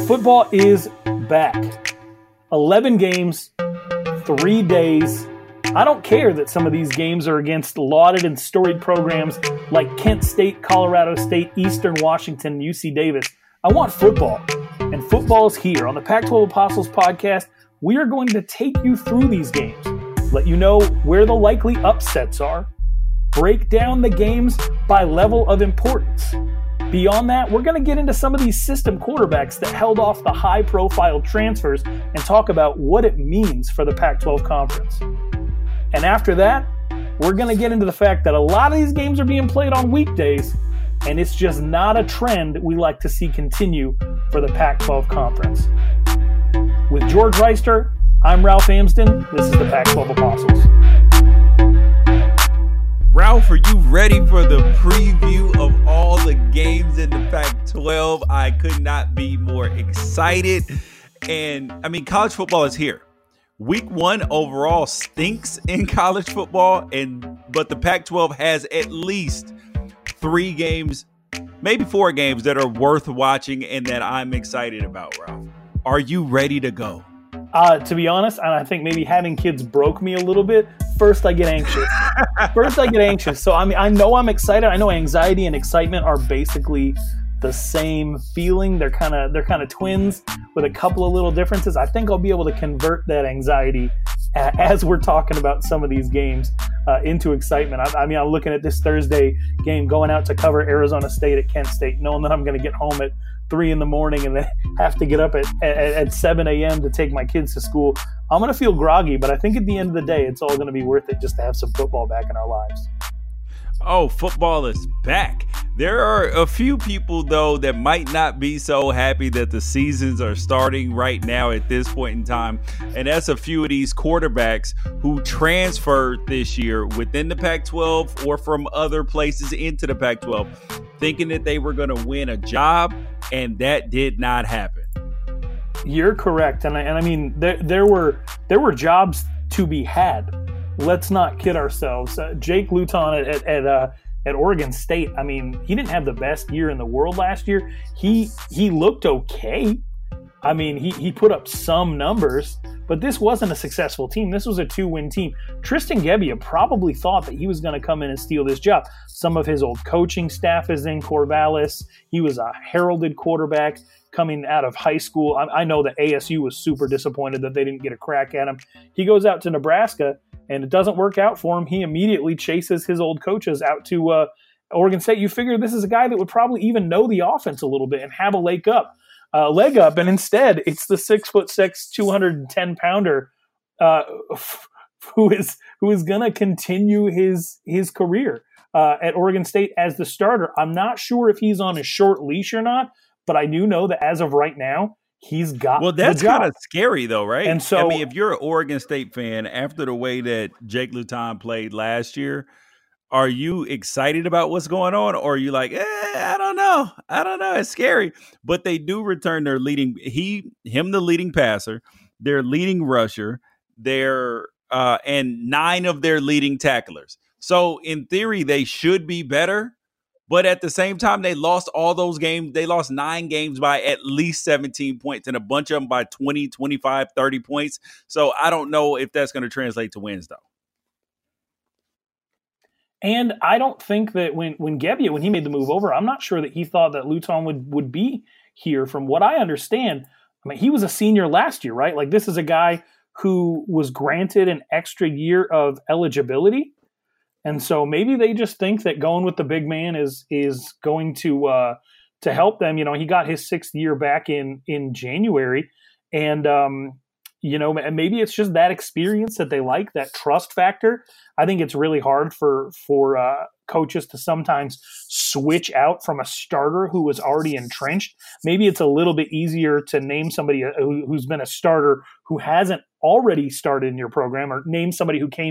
Football is back. 11 games, 3 days. I don't care that some of these games are against lauded and storied programs like Kent State, Colorado State, Eastern Washington, UC Davis. I want football, and football is here. On the Pac-12 Apostles podcast, we are going to take you through these games, let you know where the likely upsets are, break down the games by level of importance. Beyond that, we're going to get into some of these system quarterbacks that held off the high-profile transfers and talk about what it means for the Pac-12 conference. And after that, we're going to get into the fact that a lot of these games are being played on weekdays, and it's just not a trend we like to see continue for the Pac-12 conference. With George Reister, I'm Ralph Amsden. This is the Pac-12 Apostles. Ralph, are you ready for the preview of all the games in the Pac-12? I could not be more excited. And, college football is here. Week 1 overall stinks in college football, but the Pac-12 has at least 3 games, maybe 4 games that are worth watching and that I'm excited about, Ralph. Are you ready to go? To be honest, and I think maybe having kids broke me a little bit. First, I get anxious. So, I know I'm excited. I know anxiety and excitement are basically the same feeling. They're kind of twins with a couple of little differences. I think I'll be able to convert that anxiety as we're talking about some of these games into excitement. I'm looking at this Thursday game, going out to cover Arizona State at Kent State, knowing that I'm going to get home at 3 a.m. and then have to get up at 7 a.m. to take my kids to school. I'm going to feel groggy, but I think at the end of the day, it's all going to be worth it just to have some football back in our lives. Oh, football is back. There are a few people, though, that might not be so happy that the seasons are starting right now at this point in time. And that's a few of these quarterbacks who transferred this year within the Pac-12 or from other places into the Pac-12, thinking that they were going to win a job, and that did not happen. You're correct. There were jobs to be had. Let's not kid ourselves. Jake Luton at Oregon State, he didn't have the best year in the world last year. He looked okay. He put up some numbers, but this wasn't a successful team. This was a 2-win team. Tristan Gebbia probably thought that he was going to come in and steal this job. Some of his old coaching staff is in Corvallis. He was a heralded quarterback coming out of high school. I know that ASU was super disappointed that they didn't get a crack at him. He goes out to Nebraska, and it doesn't work out for him. He immediately chases his old coaches out to Oregon State. You figure this is a guy that would probably even know the offense a little bit and have a leg up. And instead it's the 6'6", 210-pounder who is going to continue his career at Oregon State as the starter. I'm not sure if he's on a short leash or not, but I do know that as of right now, he's got Well, that's kind of scary, though, right? And so, if you're an Oregon State fan, after the way that Jake Luton played last year, are you excited about what's going on? Or are you like, I don't know. It's scary. But they do return their the leading passer, their leading rusher, and 9 of their leading tacklers. So in theory, they should be better. But at the same time, they lost all those games. They lost 9 games by at least 17 points and a bunch of them by 20, 25, 30 points. So I don't know if that's going to translate to wins, though. And I don't think that when Gebbia, when he made the move over, I'm not sure that he thought that Luton would be here. From what I understand, he was a senior last year, right? Like, this is a guy who was granted an extra year of eligibility. And so maybe they just think that going with the big man is going to help them. He got his 6th year back in January, and maybe it's just that experience that they like, that trust factor. I think it's really hard for coaches to sometimes switch out from a starter who was already entrenched. Maybe it's a little bit easier to name somebody who's been a starter who hasn't already started in your program, or name somebody who came in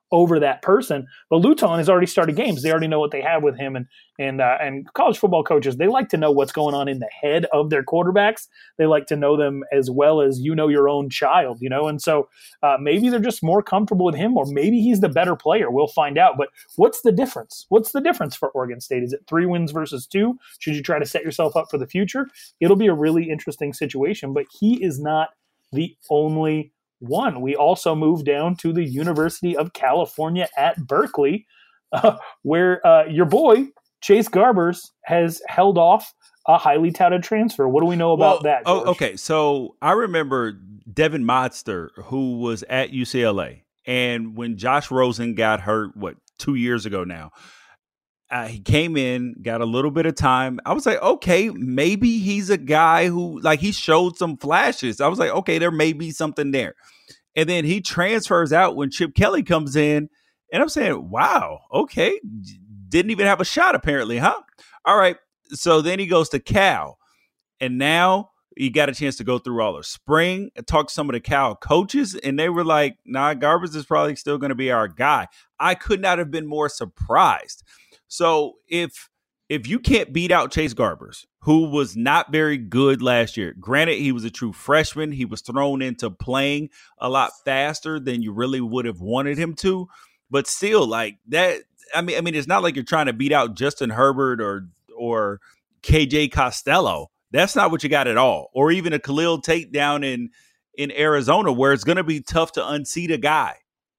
over that person. But Luton has already started games. They already know what they have with him. And college football coaches, they like to know what's going on in the head of their quarterbacks. They like to know them as well as you know your own child, And so maybe they're just more comfortable with him, or maybe he's the better player. We'll find out. But what's the difference? What's the difference for Oregon State? Is it 3 wins versus 2? Should you try to set yourself up for the future? It'll be a really interesting situation, but he is not the only one. We also move down to the University of California at Berkeley, where your boy, Chase Garbers, has held off a highly touted transfer. What do we know about that, George? Oh, okay. So I remember Devin Modster, who was at UCLA. And when Josh Rosen got hurt, 2 years ago now, he came in, got a little bit of time. I was like, okay, maybe he's a guy who, he showed some flashes. I was like, okay, there may be something there. And then he transfers out when Chip Kelly comes in. And I'm saying, wow, okay, didn't even have a shot apparently, huh? All right. So then he goes to Cal. And now he got a chance to go through all of spring and talk to some of the Cal coaches. And they were like, nah, Garbers is probably still going to be our guy. I could not have been more surprised. So if you can't beat out Chase Garbers, who was not very good last year, granted, he was a true freshman. He was thrown into playing a lot faster than you really would have wanted him to. But still, that, I mean, it's not like you're trying to beat out Justin Herbert or KJ Costello. That's not what you got at all. Or even a Khalil Tate down in Arizona, where it's going to be tough to unseat a guy.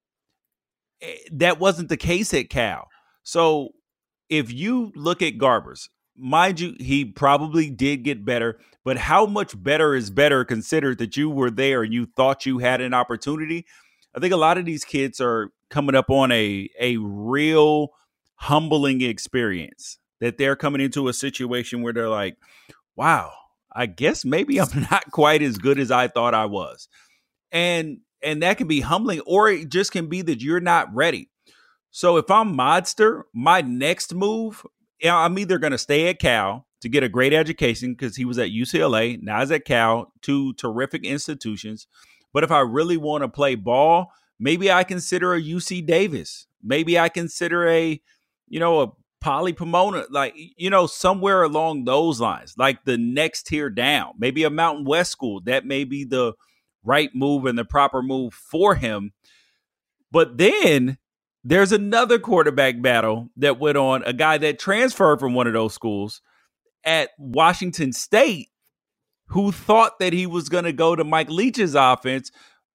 That wasn't the case at Cal. So if you look at Garbers, mind you, he probably did get better, but how much better is better considered that you were there and you thought you had an opportunity? I think a lot of these kids are coming up on a real humbling experience, that they're coming into a situation where they're like, wow, I guess maybe I'm not quite as good as I thought I was. And that can be humbling, or it just can be that you're not ready. So if I'm Modster, my next move, I'm either going to stay at Cal to get a great education, because he was at UCLA, now he's at Cal, 2 terrific institutions. But if I really want to play ball, maybe I consider a UC Davis. Maybe I consider a Poly Pomona, somewhere along those lines, like the next tier down, maybe a Mountain West school. That may be the right move and the proper move for him. But then there's another quarterback battle that went on, a guy that transferred from one of those schools at Washington State, who thought that he was going to go to Mike Leach's offense,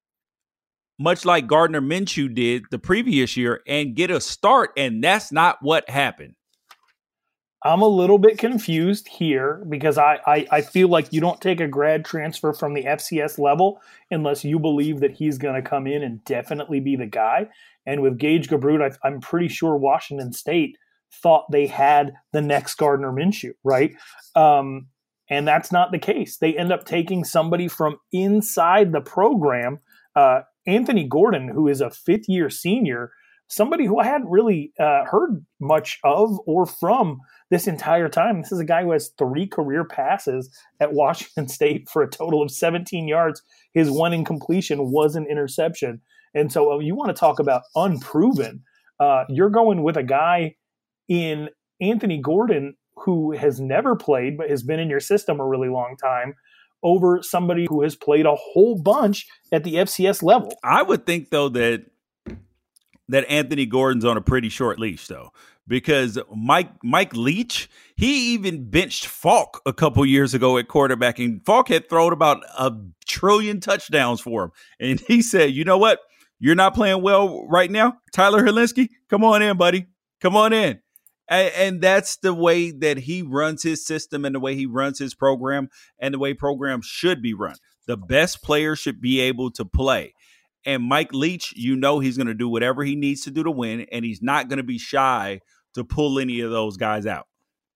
much like Gardner Minshew did the previous year, and get a start. And that's not what happened. I'm a little bit confused here, because I feel like you don't take a grad transfer from the FCS level unless you believe that he's going to come in and definitely be the guy. And with Gage Gabrut, I'm pretty sure Washington State thought they had the next Gardner Minshew, right? And that's not the case. They end up taking somebody from inside the program, Anthony Gordon, who is a fifth-year senior, somebody who I hadn't really heard much of or from this entire time. This is a guy who has 3 career passes at Washington State for a total of 17 yards. His one incompletion was an interception. And so you want to talk about unproven. You're going with a guy in Anthony Gordon who has never played but has been in your system a really long time, over somebody who has played a whole bunch at the FCS level. I would think, though, that Anthony Gordon's on a pretty short leash, though, because Mike Leach, he even benched Falk a couple years ago at quarterback, and Falk had thrown about 1 trillion touchdowns for him. And he said, you know what? You're not playing well right now, Tyler Helinski? Come on in, buddy. Come on in. And that's the way that he runs his system and the way he runs his program and the way programs should be run. The best players should be able to play. And Mike Leach, he's going to do whatever he needs to do to win, and he's not going to be shy to pull any of those guys out.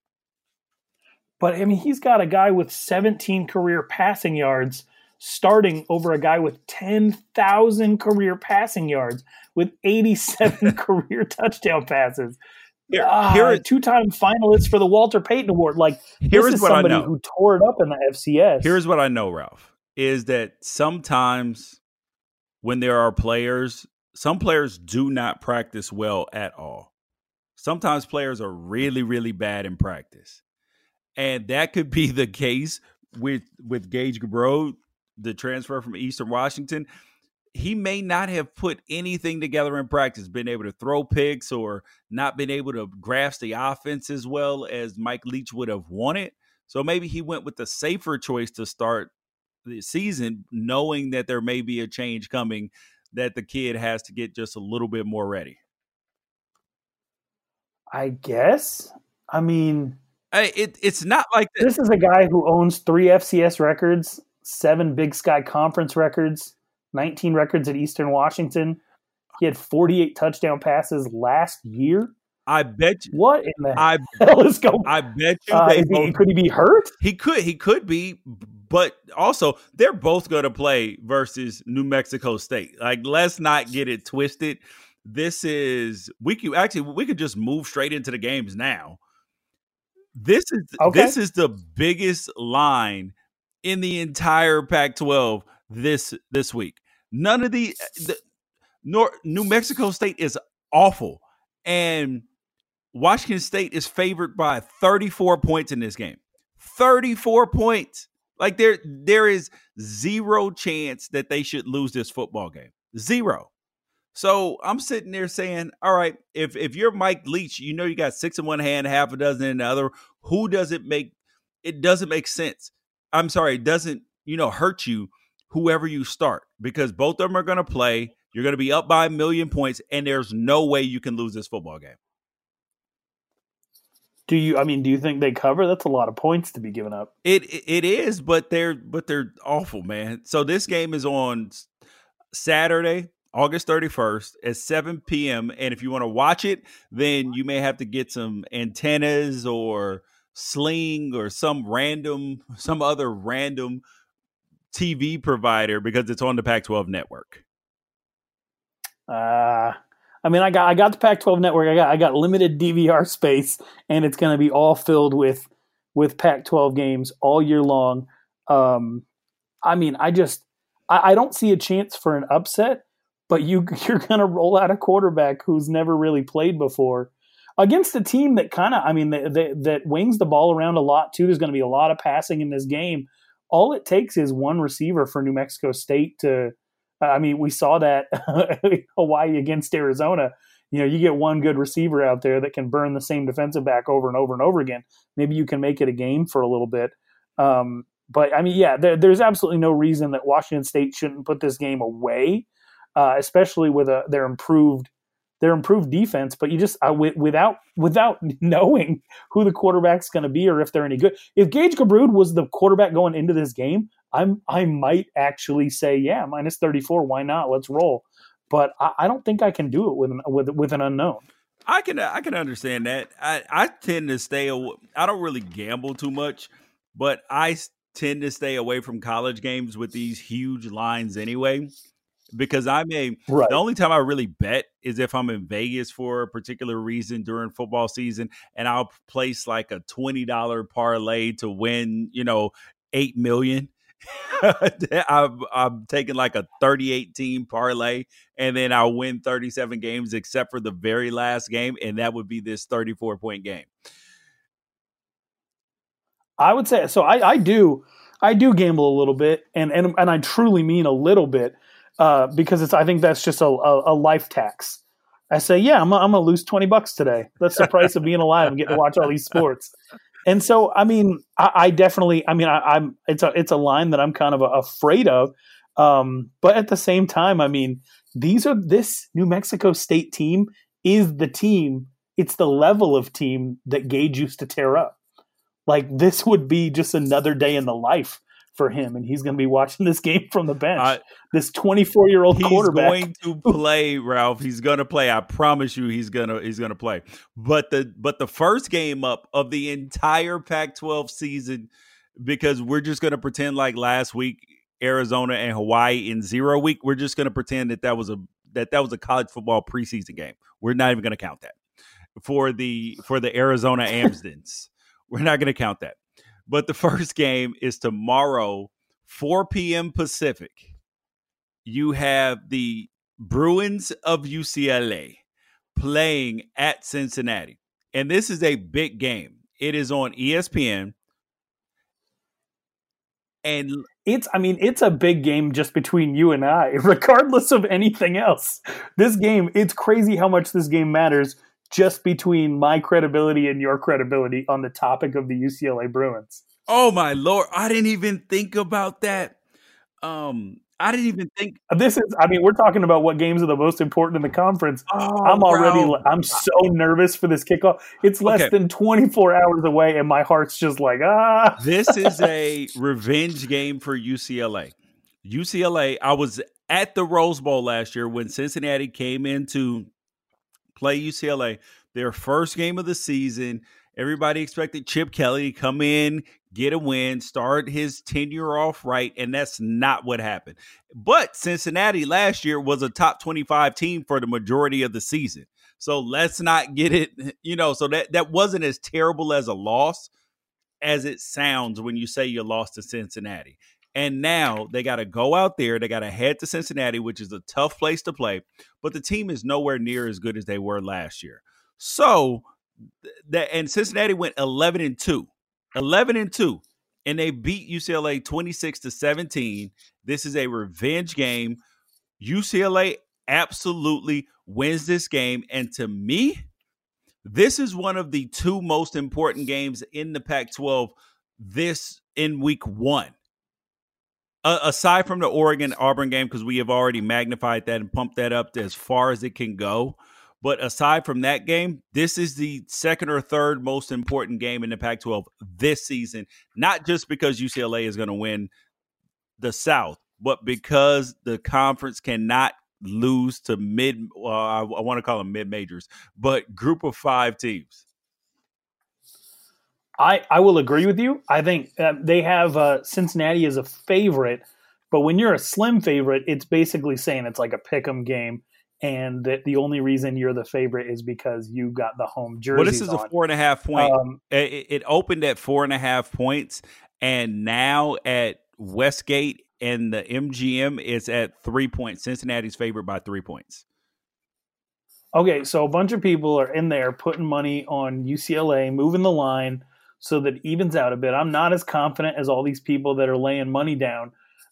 But, I mean, he's got a guy with 17 career passing yards starting over a guy with 10,000 career passing yards with 87 career touchdown passes. Two-time finalist for the Walter Payton Award. This is somebody who tore it up in the FCS. Here's what I know, Ralph, is that sometimes when there are players some players do not practice well at all. Sometimes players are really, really bad in practice. And that could be the case with Gage Gabbro, the transfer from Eastern Washington. He may not have put anything together in practice, been able to throw picks or not been able to grasp the offense as well as Mike Leach would have wanted. So maybe he went with the safer choice to start the season, knowing that there may be a change coming, that the kid has to get just a little bit more ready. I guess. I mean, it's not like that. This is a guy who owns 3 FCS records, 7 Big Sky Conference records, 19 records at Eastern Washington. He had 48 touchdown passes last year. I bet you. What in the hell is going on? I bet you. Could he be hurt? He could be, but also they're both going to play versus New Mexico State. Like, let's not get it twisted. This is we could just move straight into the games now. This is the biggest line in the entire Pac-12 this week. None of New Mexico State is awful, and Washington State is favored by 34 points in this game. 34 points. Like there is zero chance that they should lose this football game. Zero. So I'm sitting there saying, all right, if you're Mike Leach, you know you got 6 in one hand, half a dozen in the other. Who does it make? It doesn't make sense. I'm sorry, it doesn't, hurt you whoever you start, because both of them are going to play. You're going to be up by 1 million points, and there's no way you can lose this football game. Do you think they cover? That's a lot of points to be given up. It is, but they're awful, man. So this game is on Saturday, August 31st at 7 p.m. And if you want to watch it, then you may have to get some antennas or Sling or some other random TV provider, because it's on the Pac-12 network. I got the Pac-12 network. I got limited DVR space, and it's going to be all filled with Pac-12 games all year long. I don't see a chance for an upset, but you're going to roll out a quarterback who's never really played before against a team that that wings the ball around a lot too. There's going to be a lot of passing in this game. All it takes is one receiver for New Mexico State to. We saw that Hawaii against Arizona. You get one good receiver out there that can burn the same defensive back over and over and over again. Maybe you can make it a game for a little bit. There's absolutely no reason that Washington State shouldn't put this game away, especially with their improved defense. But you just without knowing who the quarterback's going to be or if they're any good. If Gage Gabbro was the quarterback going into this game, I might actually say, yeah, minus 34. Why not? Let's roll. But I don't think I can do it with an unknown. I can understand that. I tend to stay away. I don't really gamble too much, but I tend to stay away from college games with these huge lines anyway, because the only time I really bet is if I'm in Vegas for a particular reason during football season, and I'll place like a $20 parlay to win, $8 million. I'm taking like a 38 team parlay, and then I'll win 37 games except for the very last game, and that would be this 34-point game. I would say so. I do gamble a little bit, and I truly mean a little bit, because I think that's just a life tax. I say, yeah, I'm gonna lose $20 today. That's the price of being alive and getting to watch all these sports. And so, I definitely, it's a line that I'm kind of afraid of. But at the same time, this New Mexico State team is the team. It's the level of team that Gage used to tear up. Like, this would be just another day in the life for him, and he's going to be watching this game from the bench. This 24-year-old quarterback. He's going to play, Ralph. He's going to play. I promise you, he's going to play. But the first game up of the entire Pac-12 season, because we're just going to pretend like last week Arizona and Hawaii in 0 week. We're just going to pretend that was a college football preseason game. We're not even going to count that for the Arizona Amsdens. We're not going to count that. But the first game is tomorrow, 4 p.m. Pacific. You have the Bruins of UCLA playing at Cincinnati. And this is a big game. It is on ESPN. And it's a big game just between you and I, regardless of anything else. This game, it's crazy how much this game matters just between my credibility and your credibility on the topic of the UCLA Bruins. Oh my Lord, I didn't even think about that. I didn't even think we're talking about what games are the most important in the conference. Oh, I'm so nervous for this kickoff. It's less than 24 hours away and my heart's just like, This is a revenge game for UCLA. I was at the Rose Bowl last year when Cincinnati came in to play UCLA, their first game of the season. Everybody expected Chip Kelly to come in, get a win, start his tenure off right, and that's not what happened. But Cincinnati last year was a top 25 team for the majority of the season. So let's not get it, so that wasn't as terrible as a loss as it sounds when you say you lost to Cincinnati. And now they got to go out there. They got to head to Cincinnati, which is a tough place to play. But the team is nowhere near as good as they were last year. So, and Cincinnati went 11-2, and they beat UCLA 26-17. This is a revenge game. UCLA absolutely wins this game, and to me, this is one of the two most important games in the Pac-12 in week one. Aside from the Oregon-Auburn game, because we have already magnified that and pumped that up to as far as it can go. But aside from that game, this is the second or third most important game in the Pac-12 this season, not just because UCLA is going to win the South, but because the conference cannot lose to I want to call them mid-majors, but group of five teams. I will agree with you. I think they have Cincinnati as a favorite, but when you're a slim favorite, it's basically saying it's like a pick'em game, and that the only reason you're the favorite is because you got the home jersey. Well, this is a 4.5 point. It opened at 4.5 points, and now at Westgate and the MGM is at 3 points. Cincinnati's favored by 3 points. Okay, so a bunch of people are in there putting money on UCLA, moving the line so that it evens out a bit. I'm not as confident as all these people that are laying money down.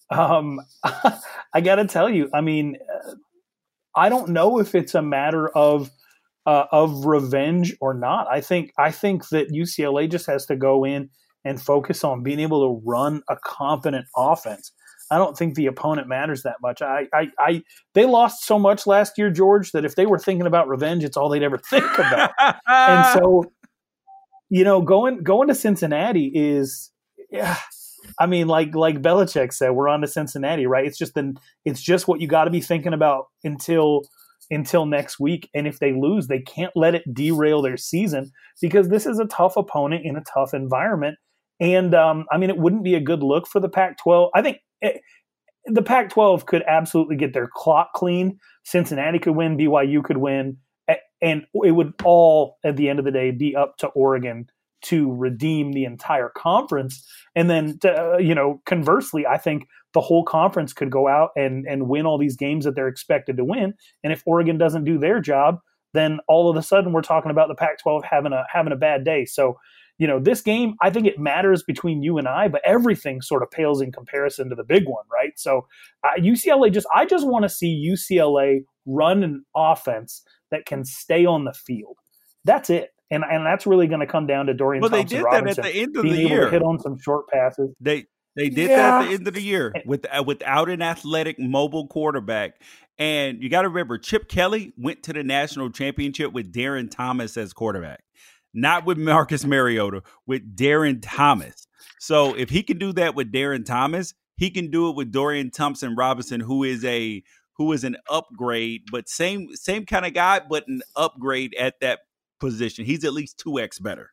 I got to tell you, I don't know if it's a matter of revenge or not. I think that UCLA just has to go in and focus on being able to run a confident offense. I don't think the opponent matters that much. They lost so much last year, George, that if they were thinking about revenge, it's all they'd ever think about. And so, going to Cincinnati is, like Belichick said, we're on to Cincinnati, right? It's just what you got to be thinking about until next week. And if they lose, they can't let it derail their season, because this is a tough opponent in a tough environment. And it wouldn't be a good look for the Pac-12. I think the Pac-12 could absolutely get their clock cleaned. Cincinnati could win, BYU could win, and it would all, at the end of the day, be up to Oregon to redeem the entire conference. And then, conversely, I think the whole conference could go out and win all these games that they're expected to win. And if Oregon doesn't do their job, then all of a sudden we're talking about the Pac-12 having a bad day. So, this game, I think it matters between you and I, but everything sort of pales in comparison to the big one, right? So UCLA, I just want to see UCLA run an offense that can stay on the field. That's it. And that's really going to come down to Dorian Thompson Robinson. They did that at the end of the year. Being able to hit on some short passes. They did that at the end of the year without an athletic mobile quarterback. And you got to remember, Chip Kelly went to the national championship with Darren Thomas as quarterback. Not with Marcus Mariota, with Darren Thomas. So if he can do that with Darren Thomas, he can do it with Dorian Thompson Robinson, who is an upgrade, but same kind of guy, but an upgrade at that position. He's at least 2x better.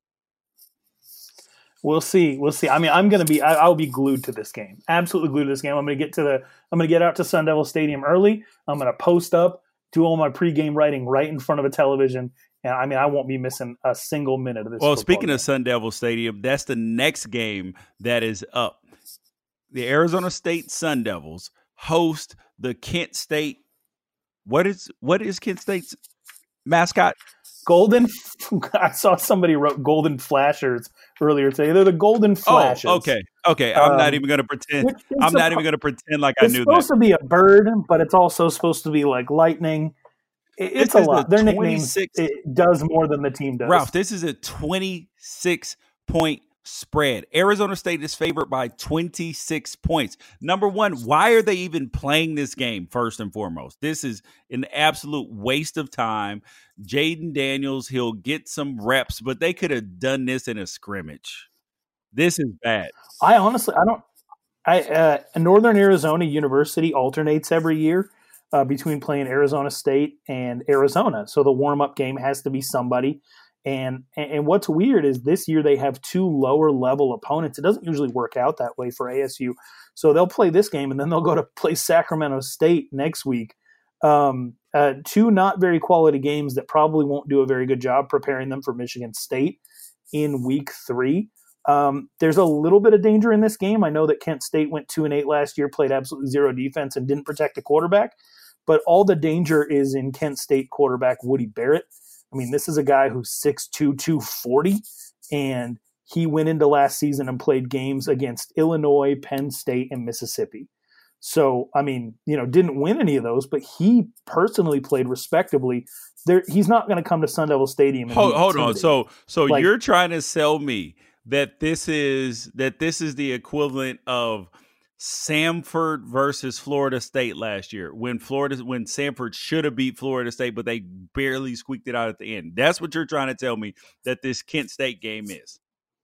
We'll see. I'll be glued to this game. Absolutely glued to this game. I'm going to get out to Sun Devil Stadium early. I'm going to post up, do all my pregame writing right in front of a television. And I won't be missing a single minute of this. Well, speaking of Sun Devil Stadium, that's the next game that is up. The Arizona State Sun Devils host the Kent State What is Kent State's mascot? Golden. I saw somebody wrote Golden Flashers earlier today. They're the Golden Oh, Flashes. okay. I'm not even going to pretend. I'm not even going to pretend like I It's knew supposed that. to be a bird, but it's also supposed to be like lightning. It's This a is lot. the Their nicknames 26. it does more than the team does. Ralph, this is a 26-point spread. Arizona State is favored by 26 points. Number one, why are they even playing this game, first and foremost? This is an absolute waste of time. Jaden Daniels, he'll get some reps, but they could have done this in a scrimmage. This is bad. I honestly, I don't. Northern Arizona University alternates every year between playing Arizona State and Arizona. So the warm-up game has to be somebody. And what's weird is this year they have two lower-level opponents. It doesn't usually work out that way for ASU. So they'll play this game, and then they'll go to play Sacramento State next week. Two not very quality games that probably won't do a very good job preparing them for Michigan State in week 3. There's a little bit of danger in this game. I know that Kent State went 2-8 last year, played absolutely zero defense, and didn't protect the quarterback. But all the danger is in Kent State quarterback Woody Barrett. I mean, this is a guy who's 6'2", 240, and he went into last season and played games against Illinois, Penn State, and Mississippi. So, I mean, didn't win any of those, but he personally played respectably. He's not going to come to Sun Devil Stadium. And hold on. So you're trying to sell me that this is the equivalent of Samford versus Florida State last year when Samford should have beat Florida State, but they barely squeaked it out at the end. That's what you're trying to tell me that this Kent State game is.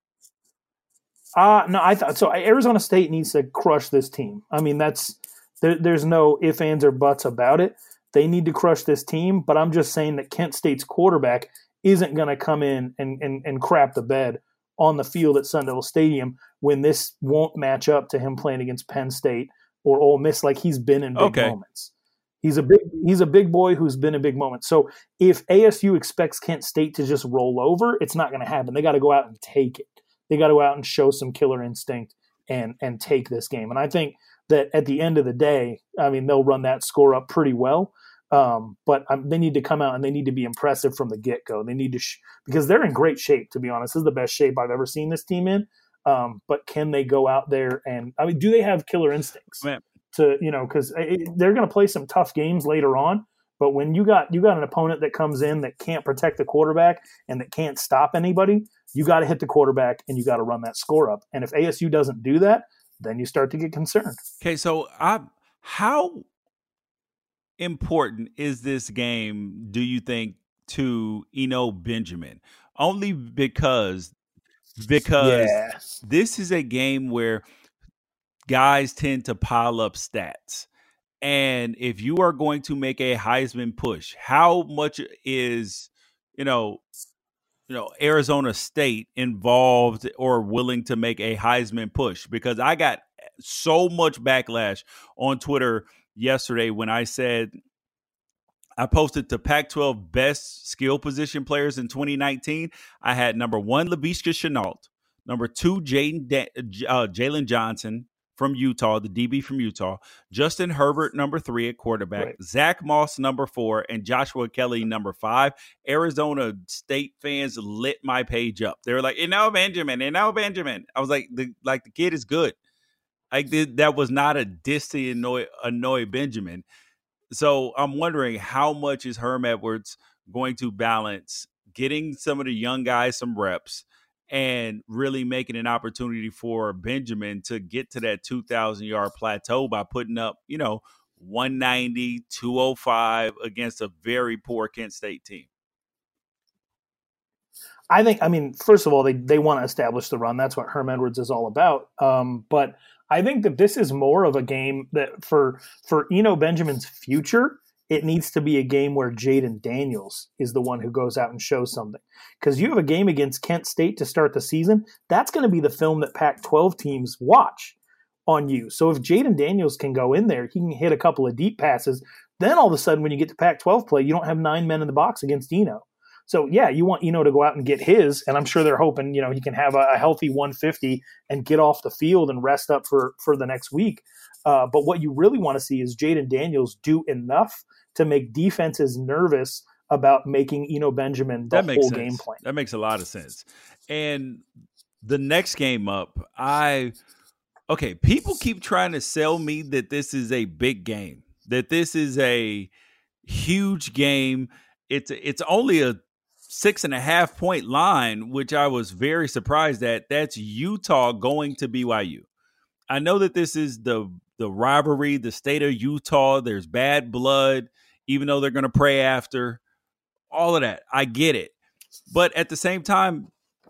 No, I thought so. Arizona State needs to crush this team. I mean, there's no ifs, ands, or buts about it. They need to crush this team, but I'm just saying that Kent State's quarterback isn't going to come in and crap the bed on the field at Sun Devil Stadium when this won't match up to him playing against Penn State or Ole Miss like he's been in big moments. He's a big boy who's been in big moments. So if ASU expects Kent State to just roll over, it's not going to happen. They got to go out and take it. They got to go out and show some killer instinct and take this game. And I think that at the end of the day, I mean, they'll run that score up pretty well. But they need to come out and they need to be impressive from the get-go. They need to because they're in great shape, to be honest. This is the best shape I've ever seen this team in. But can they go out there and – I mean, do they have killer instincts? Man. Because they're going to play some tough games later on. But when you got an opponent that comes in that can't protect the quarterback and that can't stop anybody, you got to hit the quarterback and you got to run that score up. And if ASU doesn't do that, then you start to get concerned. Okay, so how important is this game, do you think, to Eno Benjamin? Only because this is a game where guys tend to pile up stats. And if you are going to make a Heisman push, how much is, Arizona State involved or willing to make a Heisman push? Because I got so much backlash on Twitter yesterday when I said I posted the Pac-12 best skill position players in 2019. I had number 1, Laviska Shenault, number 2, Jalen Johnson from Utah, the DB from Utah, Justin Herbert, number 3 at quarterback, right. Zach Moss, number 4, and Joshua Kelly, number 5. Arizona State fans lit my page up. They were like, Eno Benjamin. I was like, the kid is good. That was not a diss to annoy Benjamin. So I'm wondering how much is Herm Edwards going to balance getting some of the young guys some reps and really making an opportunity for Benjamin to get to that 2,000-yard plateau by putting up, 190, 205 against a very poor Kent State team? First of all, they want to establish the run. That's what Herm Edwards is all about. But I think that this is more of a game that for Eno Benjamin's future, it needs to be a game where Jaden Daniels is the one who goes out and shows something. Because you have a game against Kent State to start the season, that's going to be the film that Pac-12 teams watch on you. So if Jaden Daniels can go in there, he can hit a couple of deep passes, then all of a sudden when you get to Pac-12 play, you don't have 9 men in the box against Eno. So yeah, you want Eno to go out and get his, and I'm sure they're hoping he can have a healthy 150 and get off the field and rest up for the next week. But what you really want to see is Jaden Daniels do enough to make defenses nervous about making Eno Benjamin the whole game plan. That makes a lot of sense. And the next game up, people keep trying to sell me that this is a big game, that this is a huge game. It's only a 6.5 point line, which I was very surprised at. That's Utah going to BYU. I know that this is the rivalry, the state of Utah. There's bad blood, even though they're going to pray after. All of that. I get it. But at the same time,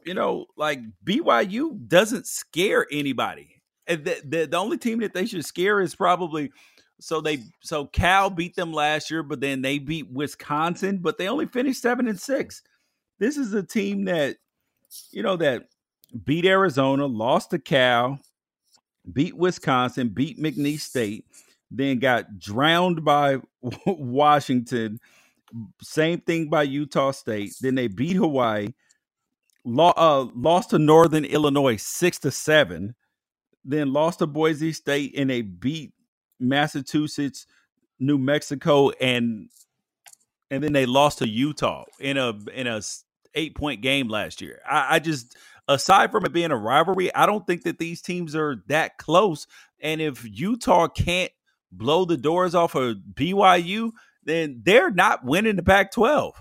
BYU doesn't scare anybody. And the only team that they should scare is probably so Cal beat them last year, but then they beat Wisconsin, but they only finished 7-6. This is a team that that beat Arizona, lost to Cal, beat Wisconsin, beat McNeese State, then got drowned by Washington. Same thing by Utah State. Then they beat Hawaii, lost to Northern Illinois 6-7, then lost to Boise State, and they beat Massachusetts, New Mexico, and then they lost to Utah in a 8-point game last year. I just, aside from it being a rivalry, I don't think that these teams are that close. And if Utah can't blow the doors off of BYU, then they're not winning the Pac-12.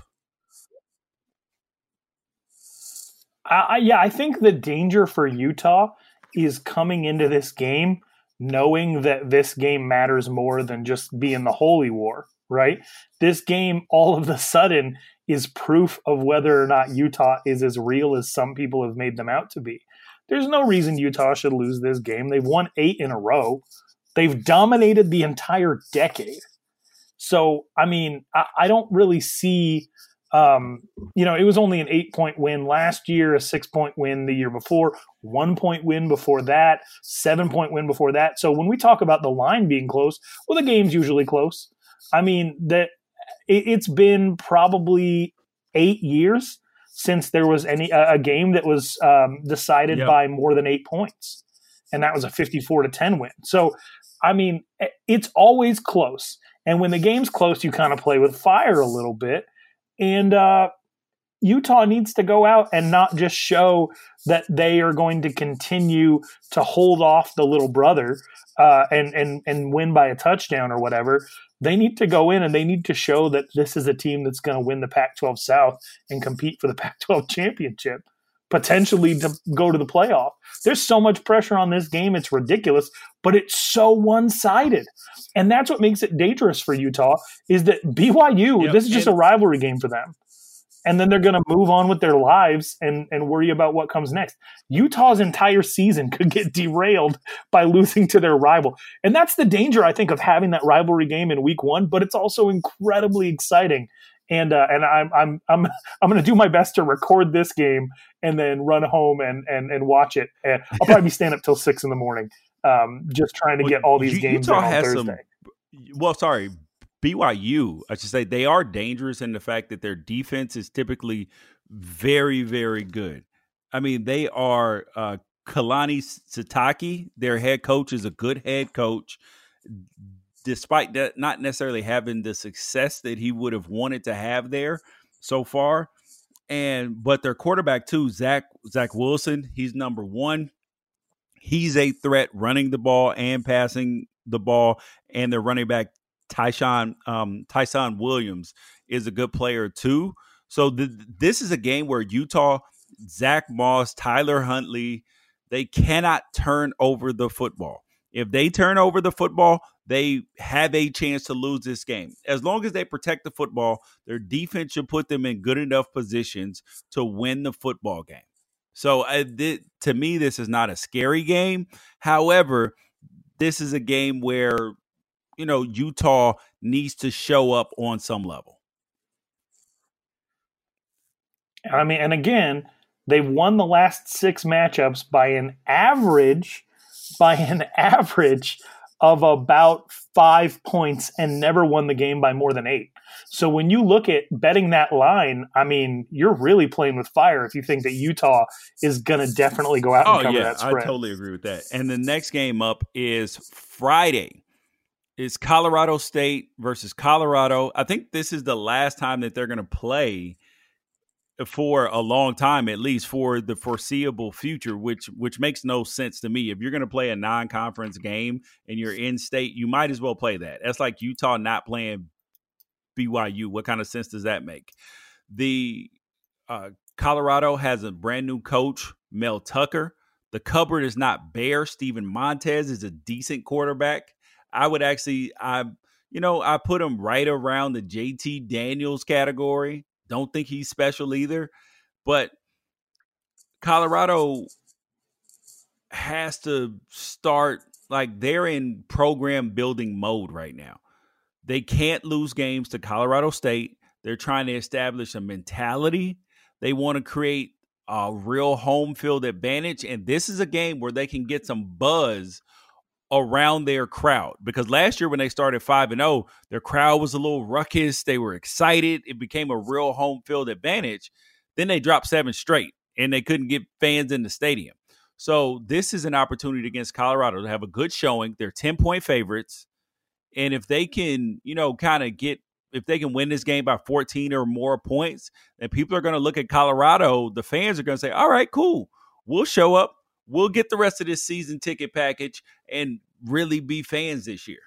I think the danger for Utah is coming into this game knowing that this game matters more than just being the holy war, right? This game, all of a sudden, is proof of whether or not Utah is as real as some people have made them out to be. There's no reason Utah should lose this game. They've won 8 in a row. They've dominated the entire decade. So, I mean, I don't really see, it was only an 8-point win last year, a 6-point win the year before, 1-point win before that, 7-point win before that. So when we talk about the line being close, well, the game's usually close. I mean, it's been probably 8 years since there was a game that was decided by more than 8 points. And that was a 54-10 win. So, I mean, it's always close. And when the game's close, you kind of play with fire a little bit. And Utah needs to go out and not just show that they are going to continue to hold off the little brother and win by a touchdown or whatever. They need to go in and they need to show that this is a team that's going to win the Pac-12 South and compete for the Pac-12 championship, potentially to go to the playoff. There's so much pressure on this game. It's ridiculous, but it's so one-sided. And that's what makes it dangerous for Utah is that BYU, this is just a rivalry game for them. And then they're going to move on with their lives and worry about what comes next. Utah's entire season could get derailed by losing to their rival. And that's the danger, I think, of having that rivalry game in week 1, but it's also incredibly exciting. And I'm going to do my best to record this game and then run home and watch it. And I'll probably be staying up till 6 a.m, just trying to get all these games Utah on Thursday. BYU, I should say, they are dangerous in the fact that their defense is typically very, very good. I mean, they are Kalani Sitake, their head coach, is a good head coach, despite that not necessarily having the success that he would have wanted to have there so far. But their quarterback too, Zach Wilson, he's number 1. He's a threat running the ball and passing the ball, and their running back Tyson Williams is a good player too. So this is a game where Utah, Zach Moss, Tyler Huntley, they cannot turn over the football. If they turn over the football, they have a chance to lose this game. As long as they protect the football, their defense should put them in good enough positions to win the football game. So to me, this is not a scary game. However, this is a game where Utah needs to show up on some level. I mean, and again, they've won the last 6 matchups by an average of about 5 points and never won the game by more than 8. So when you look at betting that line, I mean, you're really playing with fire if you think that Utah is going to definitely go out and cover that spread. I totally agree with that. And the next game up is Friday. It's Colorado State versus Colorado. I think this is the last time that they're going to play for a long time, at least for the foreseeable future, which makes no sense to me. If you're going to play a non-conference game and you're in state, you might as well play that. That's like Utah not playing BYU. What kind of sense does that make? The Colorado has a brand new coach, Mel Tucker. The cupboard is not bare. Steven Montez is a decent quarterback. I would actually, I put him right around the JT Daniels category. Don't think he's special either. But Colorado has to start, like, they're in program building mode right now. They can't lose games to Colorado State. They're trying to establish a mentality. They want to create a real home field advantage. And this is a game where they can get some buzz around their crowd, because last year when they started 5-0, their crowd was a little ruckus. They were excited. It became a real home field advantage. Then they dropped 7 straight and they couldn't get fans in the stadium. So this is an opportunity against Colorado to have a good showing. They're 10-point favorites. And if they can, if they can win this game by 14 or more points, then people are going to look at Colorado. The fans are going to say, all right, cool. We'll show up. We'll get the rest of this season ticket package and really be fans this year.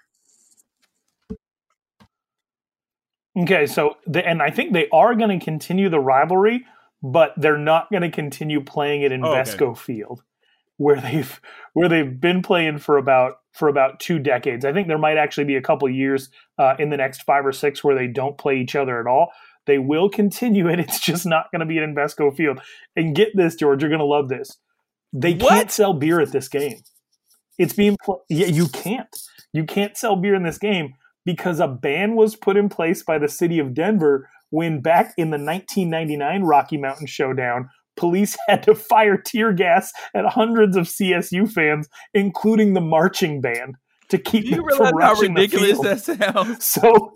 Okay, so and I think they are going to continue the rivalry, but they're not going to continue playing it in Vesco Field, where they've been playing for about 2 decades. I think there might actually be a couple years in the next 5 or 6 where they don't play each other at all. They will continue it. It's just not going to be at Invesco Field. And get this, George, you're going to love this. They can't sell beer at this game. It's being you can't. You can't sell beer in this game because a ban was put in place by the city of Denver when back in the 1999 Rocky Mountain Showdown, police had to fire tear gas at hundreds of CSU fans, including the marching band, to keep them from rushing the field. How ridiculous that sounds? So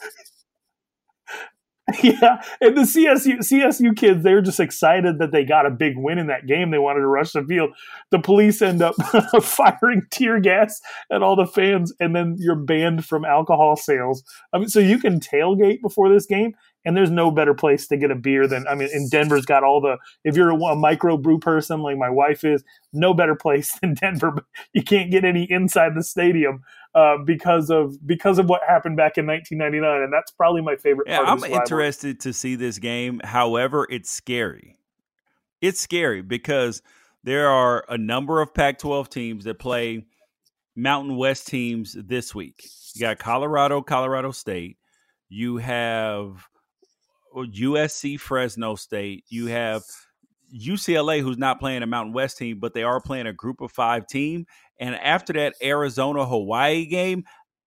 yeah, and the CSU kids, they were just excited that they got a big win in that game. They wanted to rush the field. The police end up firing tear gas at all the fans, and then you're banned from alcohol sales. I mean, so you can tailgate before this game, and there's no better place to get a beer than, and Denver's got all the, if you're a micro brew person like my wife is, no better place than Denver. But you can't get any inside the stadium because of what happened back in 1999, and that's probably my favorite part of this rivalry. I'm interested to see this game. However, it's scary. It's scary because there are a number of Pac-12 teams that play Mountain West teams this week. You got Colorado State. You have USC, Fresno State. You have UCLA, who's not playing a Mountain West team, but they are playing a group of 5 team. And after that Arizona-Hawaii game,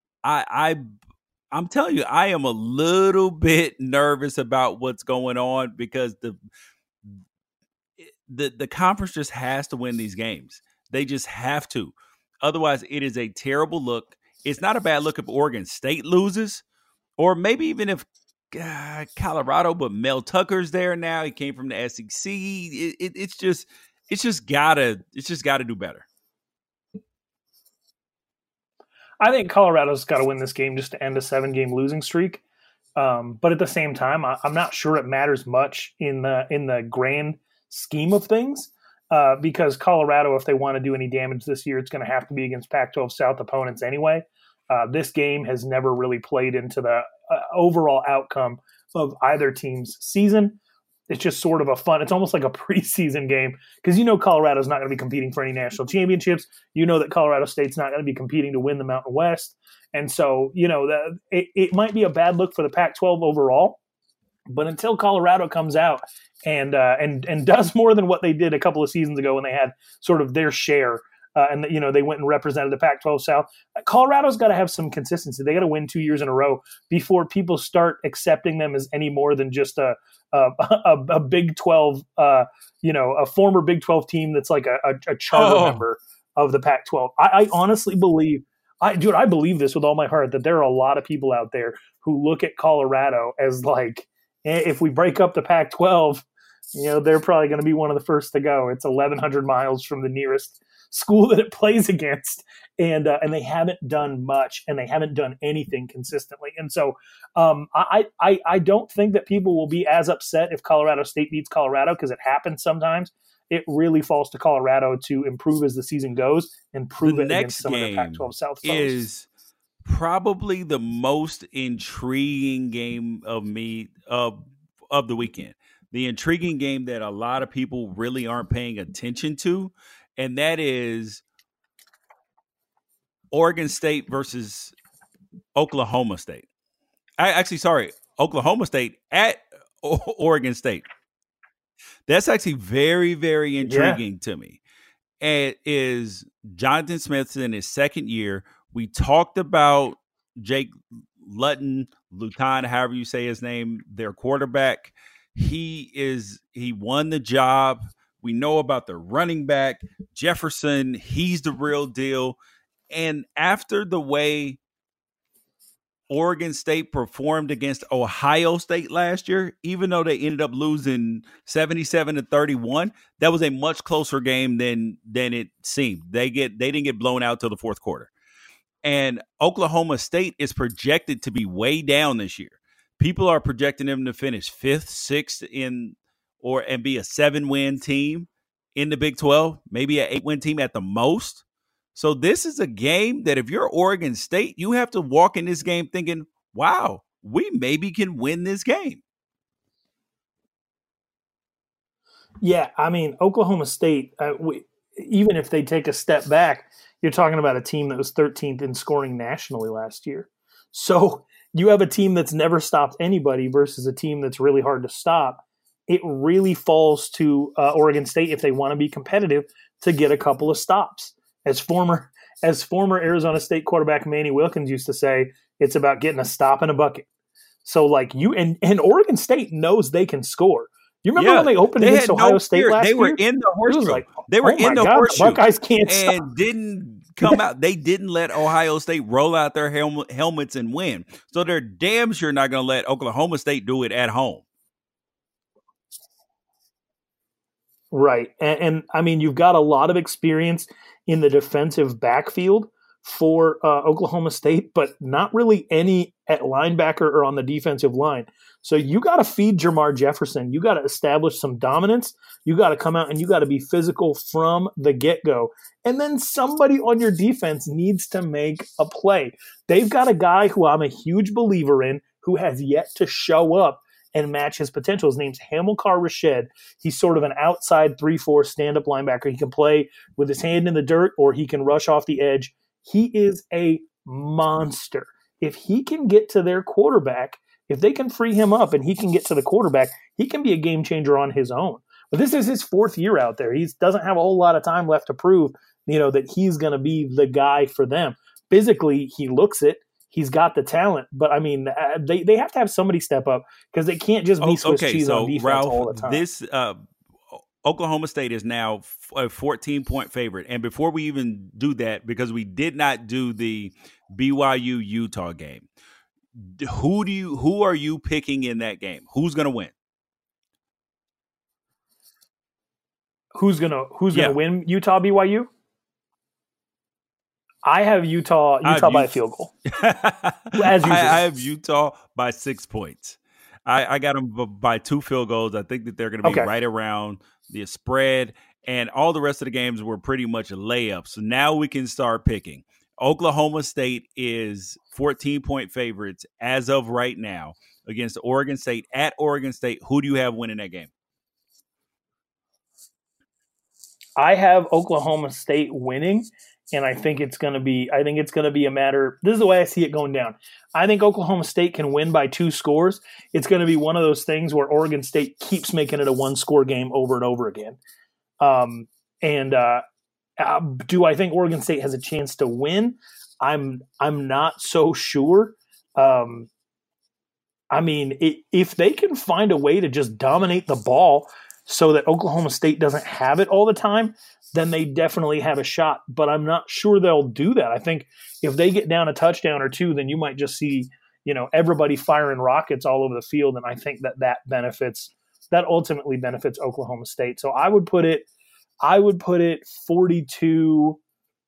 I'm telling you, I am a little bit nervous about what's going on because the conference just has to win these games. They just have to. Otherwise, it is a terrible look. It's not a bad look if Oregon State loses, or maybe even if Colorado, but Mel Tucker's there now. He came from the SEC. It's just gotta do better. I think Colorado's got to win this game just to end a 7-game losing streak. But at the same time, I'm not sure it matters much in the grand scheme of things because Colorado, if they want to do any damage this year, it's going to have to be against Pac-12 South opponents anyway. This game has never really played into the overall outcome of either team's season. It's just sort of it's almost like a preseason game because Colorado's not going to be competing for any national championships. That Colorado State's not going to be competing to win the Mountain West. And so, it might be a bad look for the Pac-12 overall, but until Colorado comes out and does more than what they did a couple of seasons ago when they had sort of their share, and they went and represented the Pac-12 South, Colorado's got to have some consistency. They got to win 2 years in a row before people start accepting them as any more than just a Big 12, a former Big 12 team that's like a charter member of the Pac-12. I honestly believe I believe this with all my heart that there are a lot of people out there who look at Colorado as like, if we break up the Pac-12, they're probably going to be one of the first to go. It's 1,100 miles from the nearest school that it plays against, and they haven't done much, and they haven't done anything consistently. And so I don't think that people will be as upset if Colorado State beats Colorado, because it happens sometimes. It really falls to Colorado to improve as the season goes and prove it against some of the Pac-12 South foes. Is probably the most intriguing game of the weekend. The intriguing game that a lot of people really aren't paying attention to, and that is Oregon State versus Oklahoma State. Oklahoma State at Oregon State. That's actually very, very intriguing to me. And it is Jonathan Smith in his second year. We talked about Jake Luton, however you say his name, their quarterback. He won the job. We know about the running back, Jefferson. He's the real deal. And after the way Oregon State performed against Ohio State last year, even though they ended up losing 77-31, that was a much closer game than it seemed. They didn't get blown out till the fourth quarter. And Oklahoma State is projected to be way down this year. People are projecting them to finish 5th, 6th and be a 7-win team in the Big 12, maybe an 8-win team at the most. So this is a game that if you're Oregon State, you have to walk in this game thinking, wow, we maybe can win this game. Yeah, I mean, Oklahoma State, even if they take a step back, you're talking about a team that was 13th in scoring nationally last year. So you have a team that's never stopped anybody versus a team that's really hard to stop. It really falls to Oregon State, if they want to be competitive, to get a couple of stops. As former Arizona State quarterback Manny Wilkins used to say, it's about getting a stop in a bucket. So like and Oregon State knows they can score. You remember when they opened against Ohio State last year? They were in the horseshoe. They were in the horseshoe. The Buckeyes can't stop. And didn't come out. They didn't let Ohio State roll out their helmets and win. So they're damn sure not going to let Oklahoma State do it at home. Right. And I mean, you've got a lot of experience in the defensive backfield for Oklahoma State, but not really any at linebacker or on the defensive line. So you got to feed Jermar Jefferson. You got to establish some dominance. You got to come out and you got to be physical from the get-go. And then somebody on your defense needs to make a play. They've got a guy who I'm a huge believer in who has yet to show up and match his potential. His name's Hamilcar Rashed. He's sort of an outside 3-4 stand-up linebacker. He can play with his hand in the dirt or he can rush off the edge. He is a monster. If he can get to their quarterback, if they can free him up and he can get to the quarterback, he can be a game changer on his own. But this is his 4th year out there. He doesn't have a whole lot of time left to prove, that he's going to be the guy for them. Physically, he looks it. He's got the talent, but I mean, they have to have somebody step up because they can't just be Swiss cheese on defense Ralph, all the time. This Oklahoma State is now a 14-point favorite, and before we even do that, because we did not do the BYU Utah game, who are you picking in that game? Who's going to win? Who's gonna win Utah BYU? I have Utah by a field goal. As usual. I have Utah by 6 points. I got them by 2 field goals. I think that they're going to be right around the spread, and all the rest of the games were pretty much layups. So now we can start picking. Oklahoma State is 14-point favorites as of right now against Oregon State at Oregon State. Who do you have winning that game? I have Oklahoma State winning. And I think it's going to be a matter. This is the way I see it going down. I think Oklahoma State can win by 2 scores. It's going to be one of those things where Oregon State keeps making it a 1-score game over and over again. Do I think Oregon State has a chance to win? I'm not so sure. I mean, if they can find a way to just dominate the ball, so that Oklahoma State doesn't have it all the time, then they definitely have a shot. But I'm not sure they'll do that. I think if they get down a touchdown or two, then you might just see, everybody firing rockets all over the field. And I think that ultimately benefits Oklahoma State. So I would put it 42,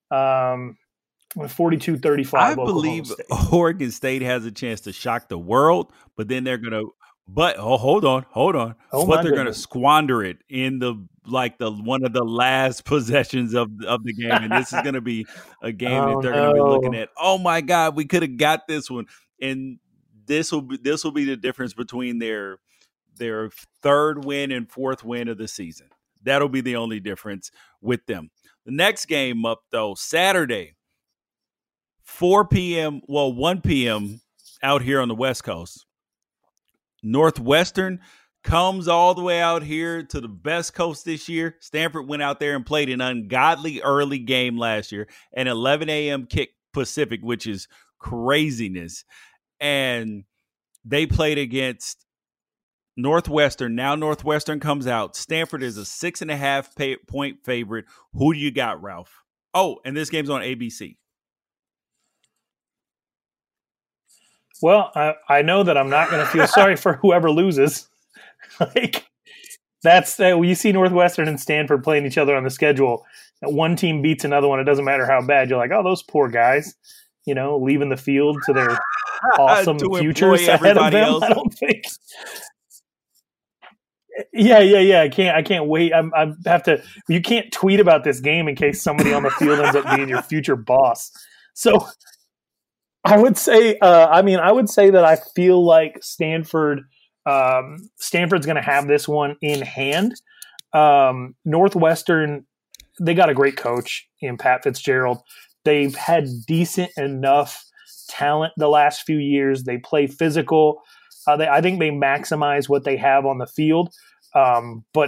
42-35. I believe Oregon State has a chance to shock the world, but then they're going to. But hold on. But they're going to squander it in the one of the last possessions of the game, and this is going to be a game that they're going to be looking at. Oh my God, we could have got this one, and this will be the difference between their third win and fourth win of the season. That'll be the only difference with them. The next game up though, Saturday, 4 p.m. 1 p.m. out here on the West Coast. Northwestern comes all the way out here to the best coast this year. Stanford went out there and played an ungodly early game last year, an 11 a.m. kick Pacific, which is craziness. And they played against Northwestern. Now Northwestern comes out. Stanford is a 6.5 point favorite. Who do you got, Ralph? Oh, and this game's on ABC. Well, I know that I'm not going to feel sorry for whoever loses. That's you see Northwestern and Stanford playing each other on the schedule. One team beats another one. It doesn't matter how bad. You're like, oh, those poor guys, leaving the field to their awesome futures ahead of them. Else. I don't think. Yeah. I can't wait. I have to. You can't tweet about this game in case somebody on the field ends up being your future boss. So. I would say that I feel like Stanford's going to have this one in hand. Northwestern, they got a great coach in Pat Fitzgerald. They've had decent enough talent the last few years. They play physical. I think they maximize what they have on the field. But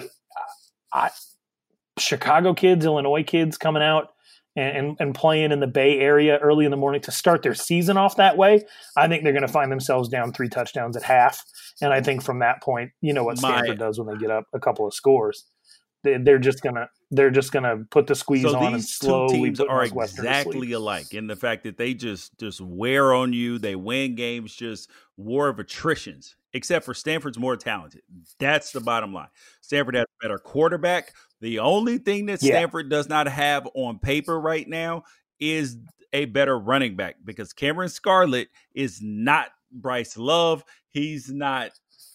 Chicago kids, Illinois kids coming out and playing in the Bay Area early in the morning to start their season off that way, I think they're going to find themselves down 3 touchdowns at half. And I think from that point, what Stanford does when they get up a couple of scores, they're just gonna put the squeeze on and slowly. These two teams are exactly alike in the fact that they just wear on you. They win games, just war of attritions. Except for Stanford's more talented. That's the bottom line. Stanford has a better quarterback. The only thing that Stanford does not have on paper right now is a better running back because Cameron Scarlett is not Bryce Love. He's not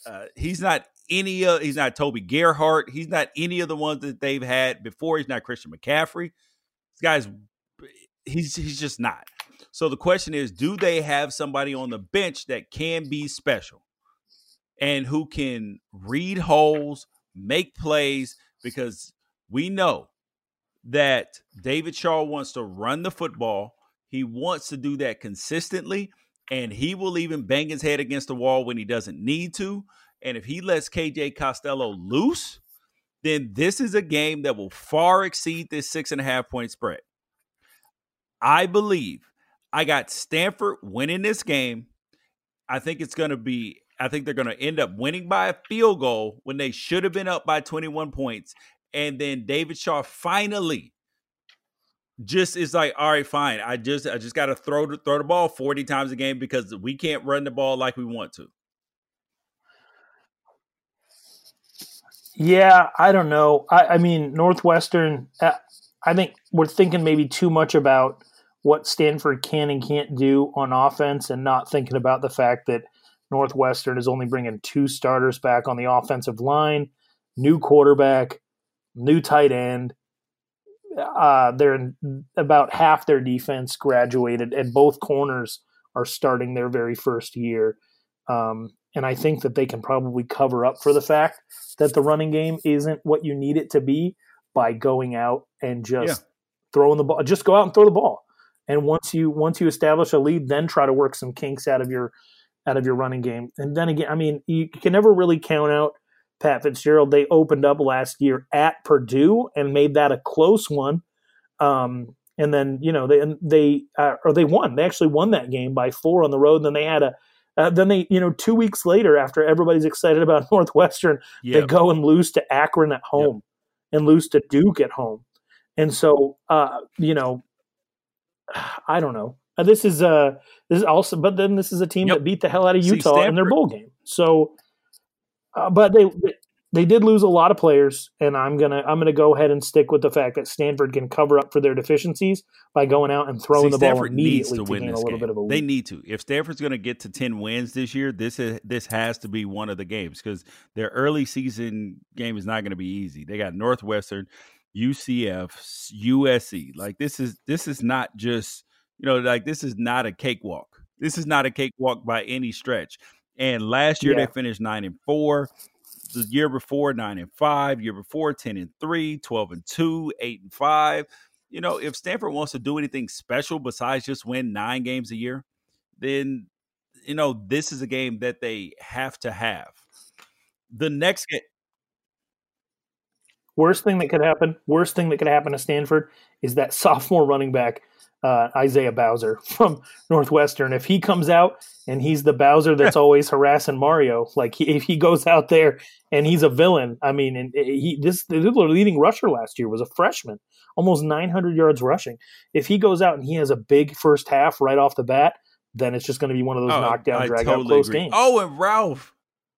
Toby Gerhart. He's not any of the ones that they've had before. He's not Christian McCaffrey. This guy's he's just not. So the question is, do they have somebody on the bench that can be special and who can read holes, make plays? Because we know that David Shaw wants to run the football. He wants to do that consistently, and he will even bang his head against the wall when he doesn't need to. And if he lets KJ Costello loose, then this is a game that will far exceed this 6.5 point spread. I believe I got Stanford winning this game. I think they're going to end up winning by a field goal when they should have been up by 21 points. And then David Shaw finally just is like, all right, fine. I just got to throw the ball 40 times a game because we can't run the ball like we want to. Yeah, I don't know. I mean, Northwestern, I think we're thinking maybe too much about what Stanford can and can't do on offense and not thinking about the fact that Northwestern is only bringing 2 starters back on the offensive line, new quarterback, new tight end. They're in about half their defense graduated, and both corners are starting their very first year. And I think that they can probably cover up for the fact that the running game isn't what you need it to be by going out and just throwing the ball. Just go out and throw the ball. And once you establish a lead, then try to work some kinks out of your running game. And then again, I mean, you can never really count out Pat Fitzgerald. They opened up last year at Purdue and made that a close one. And then, they won. They actually won that game by 4 on the road. And then they had Then they, 2 weeks later, after everybody's excited about Northwestern, they go and lose to Akron at home and lose to Duke at home. And so, I don't know. This is also, but then this is a team that beat the hell out of Utah in their bowl game. So, but they did lose a lot of players, and I'm gonna go ahead and stick with the fact that Stanford can cover up for their deficiencies by going out and throwing the ball immediately to gain a little bit of a lead. They need to. If Stanford's going to get to 10 wins this year, this has to be one of the games, because their early season game is not going to be easy. They got Northwestern, UCF, USC. Like this is not just, this is not a cakewalk. This is not a cakewalk by any stretch. And last year they finished 9-4. The year before 9-5, year before 10-3, 12-2, 8-5. If Stanford wants to do anything special besides just win 9 games a year, then this is a game that they have to have. The next game. Worst thing that could happen to Stanford is that sophomore running back, Isaiah Bowser from Northwestern. If he comes out and he's the Bowser that's always harassing Mario, if he goes out there and he's a villain, I mean, the leading rusher last year was a freshman, almost 900 yards rushing. If he goes out and he has a big first half right off the bat, then it's just going to be one of those knockdown, drag-out close games. Oh, and Ralph,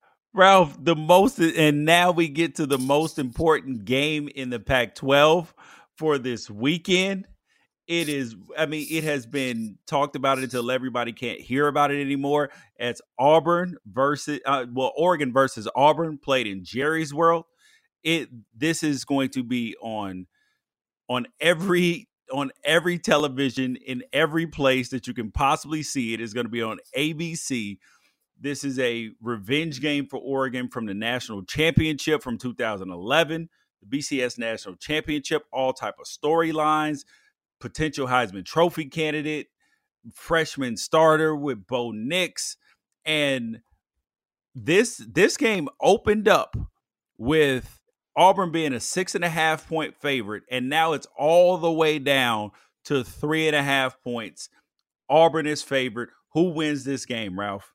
and now we get to the most important game in the Pac-12 for this weekend. It has been talked about it until everybody can't hear about it anymore. It's Oregon versus Auburn, played in Jerry's World. This is going to be on every television in every place that you can possibly see. It is going to be on ABC. This is a revenge game for Oregon from the national championship from 2011, the BCS national championship, all type of storylines. Potential Heisman Trophy candidate, freshman starter with Bo Nix. And this game opened up with Auburn being a 6.5 point favorite, and now it's all the way down to 3.5 points. Auburn is favored. Who wins this game, Ralph?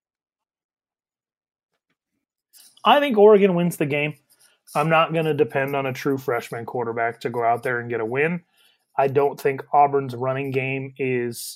I think Oregon wins the game. I'm not going to depend on a true freshman quarterback to go out there and get a win. I don't think Auburn's running game is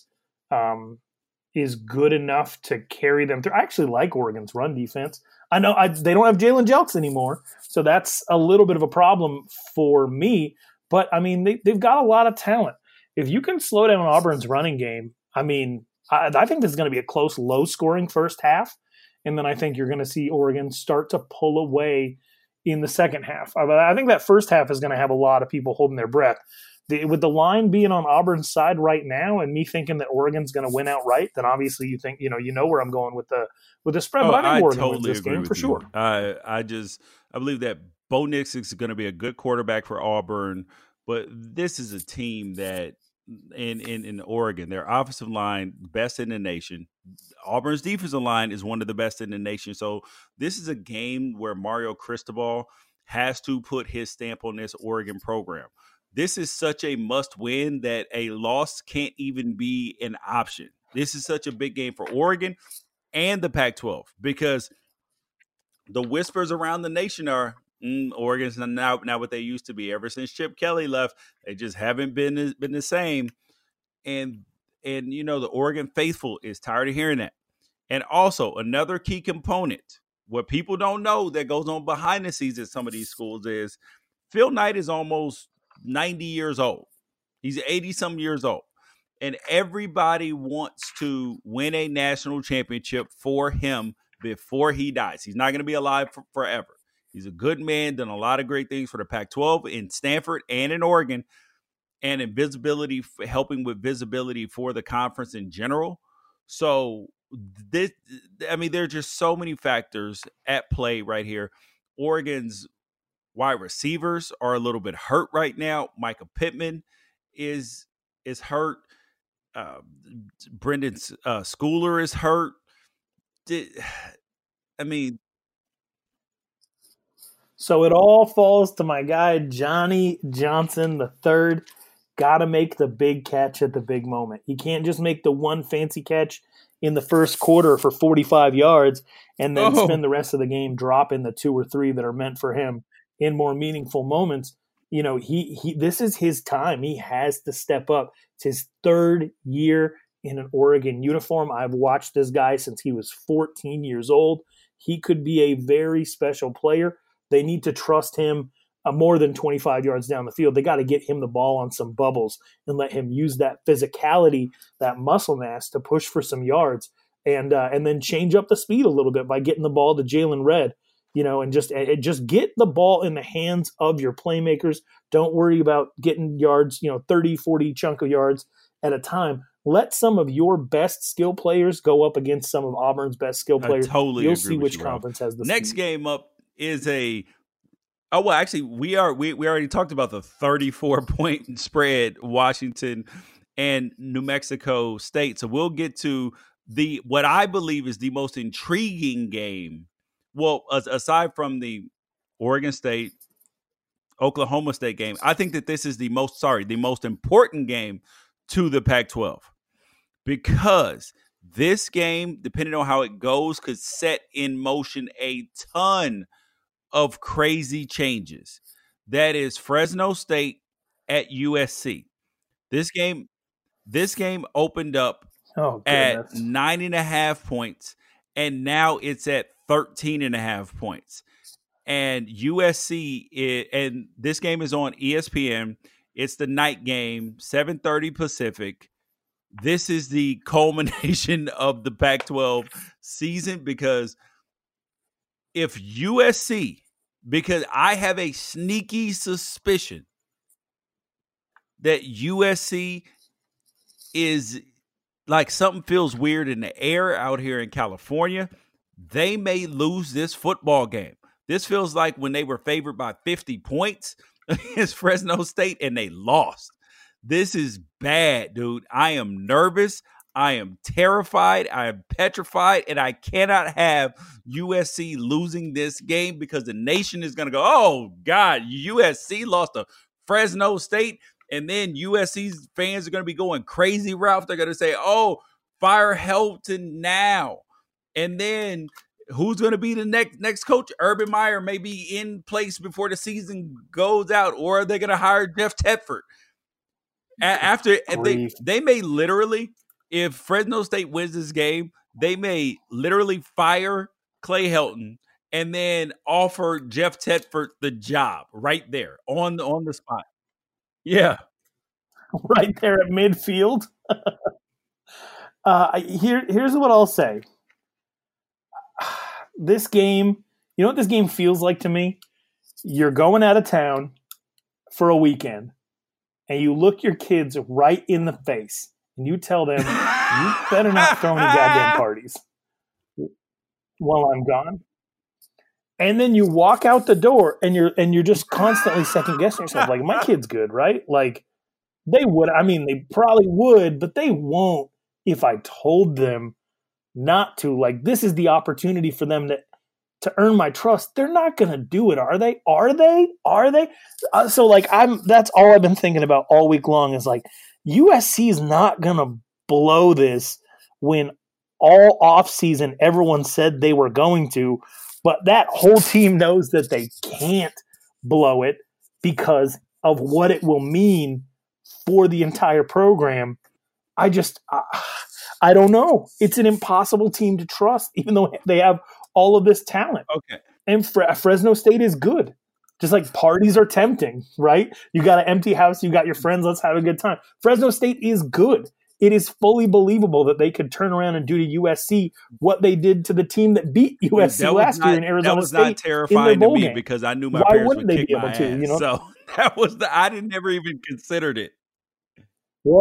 good enough to carry them through. I actually like Oregon's run defense. I know they don't have Jalen Jelks anymore, so that's a little bit of a problem for me. But, I mean, they've got a lot of talent. If you can slow down Auburn's running game, I mean, I think this is going to be a close, low-scoring first half, and then I think you're going to see Oregon start to pull away in the second half. I think that first half is going to have a lot of people holding their breath. With the line being on Auburn's side right now, and me thinking that Oregon's going to win outright, then obviously you think you know where I'm going with the spread. But I think Oregon wins this game for sure. I believe that Bo Nix is going to be a good quarterback for Auburn, but this is a team that in Oregon, their offensive line best in the nation. Auburn's defensive line is one of the best in the nation. So this is a game where Mario Cristobal has to put his stamp on this Oregon program. This is such a must-win that a loss can't even be an option. This is such a big game for Oregon and the Pac-12 because the whispers around the nation are Oregon's not what they used to be. Ever since Chip Kelly left, they just haven't been the same. And the Oregon faithful is tired of hearing that. And also another key component, what people don't know that goes on behind the scenes at some of these schools is Phil Knight is almost 90 years old. He's 80-some years old. And everybody wants to win a national championship for him before he dies. He's not going to be alive forever. He's a good man, done a lot of great things for the Pac-12 in Stanford and in Oregon, and in visibility, helping with visibility for the conference in general. So there are just so many factors at play right here. Oregon's wide receivers are a little bit hurt right now. Micah Pittman is hurt. Brendan Schooler is hurt. So it all falls to my guy, Johnny Johnson III. Got to make the big catch at the big moment. He can't just make the one fancy catch in the first quarter for 45 yards and then Oh, spend the rest of the game dropping the 2 or 3 that are meant for him in more meaningful moments. You know, he this is his time. He has to step up. It's his third year in an Oregon uniform. I've watched this guy since he was 14 years old. He could be a very special player. They need to trust him more than 25 yards down the field. They got to get him the ball on some bubbles and let him use that physicality, that muscle mass to push for some yards, and then change up the speed a little bit by getting the ball to Jalen Redd, you know, and just get the ball in the hands of your playmakers. Don't worry about getting yards, you know, 30, 40 chunk of yards at a time. Let some of your best skill players go up against some of Auburn's best skill players. totally You'll agree see with which you, Rob. conference has the Next speed. game up is a oh well, actually we already talked about the 34-point spread, Washington and New Mexico State. So we'll get to the what I believe is the most intriguing game. Well, aside from the Oregon State Oklahoma State game, I think that this is the most important game to the Pac-12. Because this game, depending on how it goes, could set in motion a ton of crazy changes. That is Fresno State at USC. This game opened up at 9.5 points, and now it's at 13.5 points. And USC, and this game is on ESPN. It's the night game, 7:30 Pacific. This is the culmination of the Pac-12 season because if USC, because I have a sneaky suspicion that USC is like something feels weird in the air out here in California, they may lose this football game. This feels like when they were favored by 50 points against Fresno State and they lost. This is bad, dude. I am nervous. I am terrified. I am petrified. And I cannot have USC losing this game because the nation is going to go, oh, God, USC lost to Fresno State. And then USC's fans are going to be going crazy, Ralph. They're going to say, oh, fire Helton now. And then who's going to be the next coach? Urban Meyer may be in place before the season goes out. Or are they going to hire Jeff Tedford? After they may literally, if Fresno State wins this game, they may literally fire Clay Helton and then offer Jeff Tedford the job right there on the spot. Yeah, right there at midfield. Here's what I'll say. This game, you know what this game feels like to me? You're going out of town for a weekend. And you look your kids right in the face and you tell them, you better not throw any goddamn parties while I'm gone. And then you walk out the door and you're just constantly second guessing yourself. Like, my kid's good, right? Like, they would. I mean, they probably would, but they won't if I told them not to. Like, this is the opportunity for them to earn my trust. They're not going to do it, are they? Are they? So, like, that's all I've been thinking about all week long is, like, USC is not going to blow this when all offseason everyone said they were going to, but that whole team knows that they can't blow it because of what it will mean for the entire program. I don't know. It's an impossible team to trust, even though they have all of this talent. Okay. And Fresno State is good. Just like parties are tempting, right? You got an empty house. You got your friends. Let's have a good time. Fresno State is good. It is fully believable that they could turn around and do to USC what they did to the team that beat USC last year in Arizona State. That was not terrifying to me because I knew my parents would kick my ass. You know? So that was I didn't never even considered it. Well,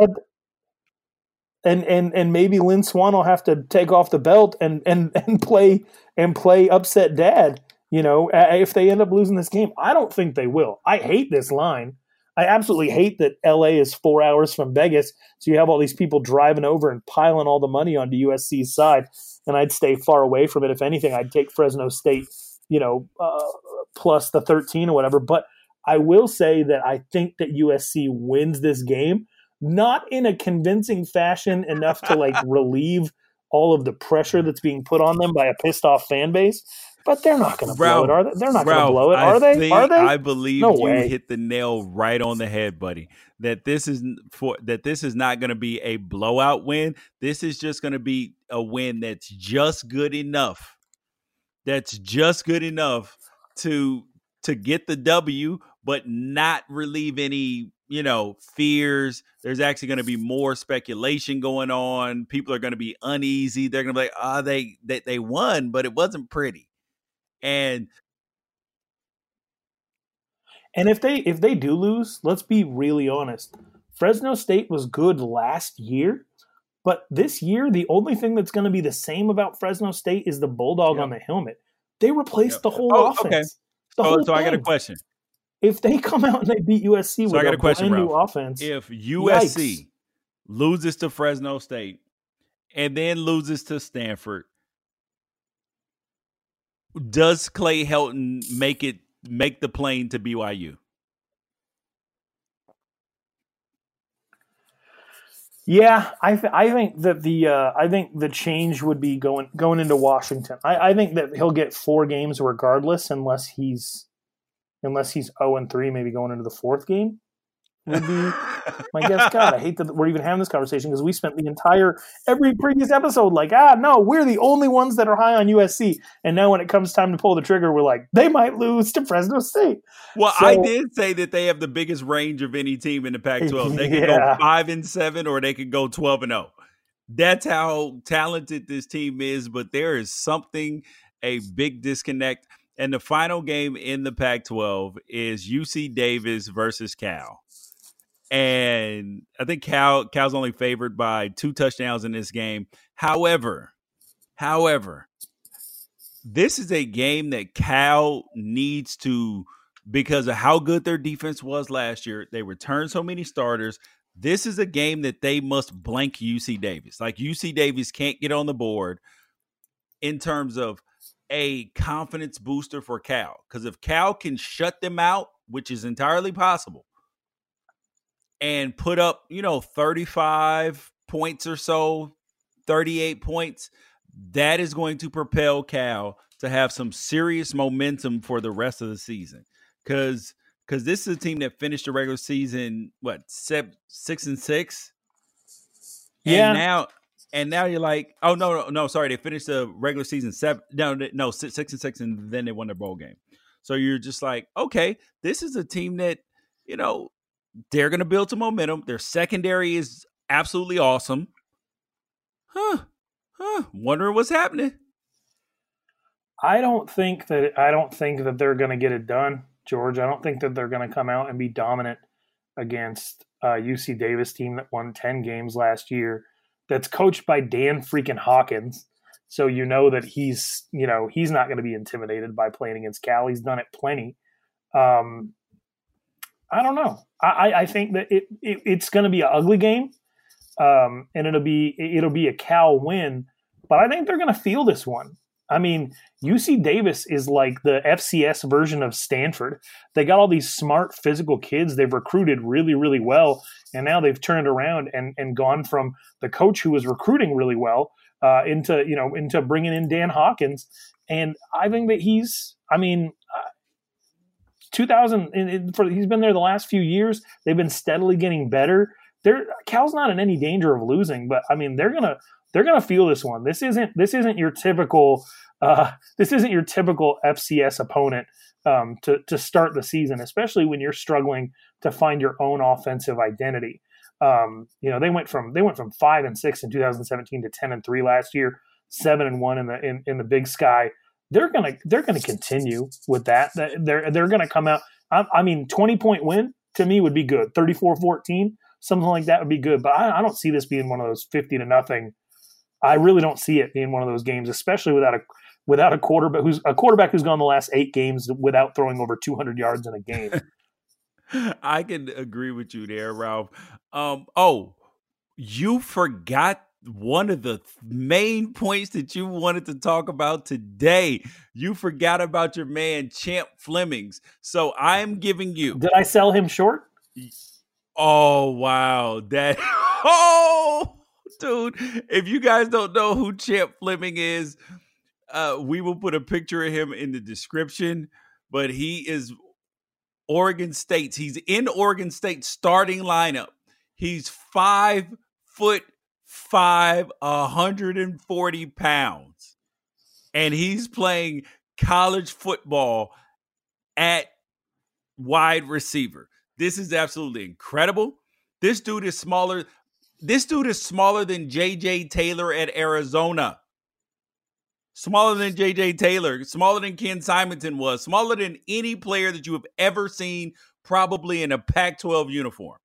and maybe Lynn Swann will have to take off the belt and play upset dad. You know, if they end up losing this game, I don't think they will. I hate this line. I absolutely hate that LA is 4 hours from Vegas, so you have all these people driving over and piling all the money onto USC's side. And I'd stay far away from it. If anything, I'd take Fresno State, plus the 13 or whatever. But I will say that I think that USC wins this game. not in a convincing fashion enough to like relieve all of the pressure that's being put on them by a pissed off fan base. But they're not going to blow it, are they? They're not going to blow it, are they? Are they? I believe No you way. hit the nail right on the head, buddy. That this is not going to be a blowout win. This is just going to be a win that's just good enough. That's just good enough to get the W, but not relieve any, fears. There's actually going to be more speculation going on. People are going to be uneasy. They're going to be like, they won, but it wasn't pretty. And if they do lose, let's be really honest. Fresno State was good last year, but this year the only thing that's going to be the same about Fresno State is the bulldog on the helmet. They replaced the whole offense. Okay. So I got a question. If they come out and they beat USC with a brand new offense, if USC loses to Fresno State and then loses to Stanford, does Clay Helton make the plane to BYU? Yeah, I think that the change would be going into Washington. I think that he'll get 4 games regardless, unless he's 0-3, maybe going into the 4th game. Would be my guess. God, I hate that we're even having this conversation because we spent every previous episode like, no, we're the only ones that are high on USC. And now when it comes time to pull the trigger, we're like, they might lose to Fresno State. Well, I did say that they have the biggest range of any team in the Pac-12. They could go 5-7 or they could go 12-0. That's how talented this team is, but there is a big disconnect. And the final game in the Pac-12 is UC Davis versus Cal. And I think Cal's only favored by 2 touchdowns in this game. However, this is a game that Cal needs to, because of how good their defense was last year. They returned so many starters. This is a game that they must blank UC Davis. Like, UC Davis can't get on the board in terms of a confidence booster for Cal. Because if Cal can shut them out, which is entirely possible, and put up, 35 points or so, 38 points, that is going to propel Cal to have some serious momentum for the rest of the season. Because this is a team that finished the regular season, 6-6? Yeah. And now you're like, oh, no, sorry. They finished the regular season 6-6, and then they won their bowl game. So you're just like, okay, this is a team that, they're going to build some momentum. Their secondary is absolutely awesome. Wondering what's happening. I don't think that they're going to get it done, George. I don't think that they're going to come out and be dominant against UC Davis team that won 10 games last year. That's coached by Dan freaking Hawkins. So that he's not going to be intimidated by playing against Cal. He's done it plenty. I don't know. I think that it's going to be an ugly game, and it'll be a Cal win. But I think they're going to feel this one. I mean, UC Davis is like the FCS version of Stanford. They got all these smart physical kids. They've recruited really, really well, and now they've turned around and gone from the coach who was recruiting really well into bringing in Dan Hawkins. And I think that he's 2000 he's been there the last few years. They've been steadily getting better. Cal's not in any danger of losing, but I mean they're gonna feel this one. This isn't your typical FCS opponent to start the season, especially when you're struggling to find your own offensive identity. They went from 5-6 in 2017 to 10-3 last year, 7-1 in the Big Sky. They're gonna continue with that. They're gonna come out. 20-point win to me would be good. 34-14, something like that would be good. But I don't see this being one of those 50-0. I really don't see it being one of those games, especially without a quarterback who's gone the last 8 games without throwing over 200 yards in a game. I can agree with you there, Ralph. You forgot one of the main points that you wanted to talk about today. You forgot about your man, Champ Flemings. So I'm giving you. Did I sell him short? Oh, wow. That, oh, dude. If you guys don't know who Champ Fleming is, we will put a picture of him in the description. But he is Oregon State's. He's in Oregon State's starting lineup. He's 5'5", 140 pounds. And he's playing college football at wide receiver. This is absolutely incredible. This dude is smaller. This dude is smaller than J.J. Taylor at Arizona. Smaller than J.J. Taylor. Smaller than Ken Simonton was. Smaller than any player that you have ever seen, probably in a Pac-12 uniform.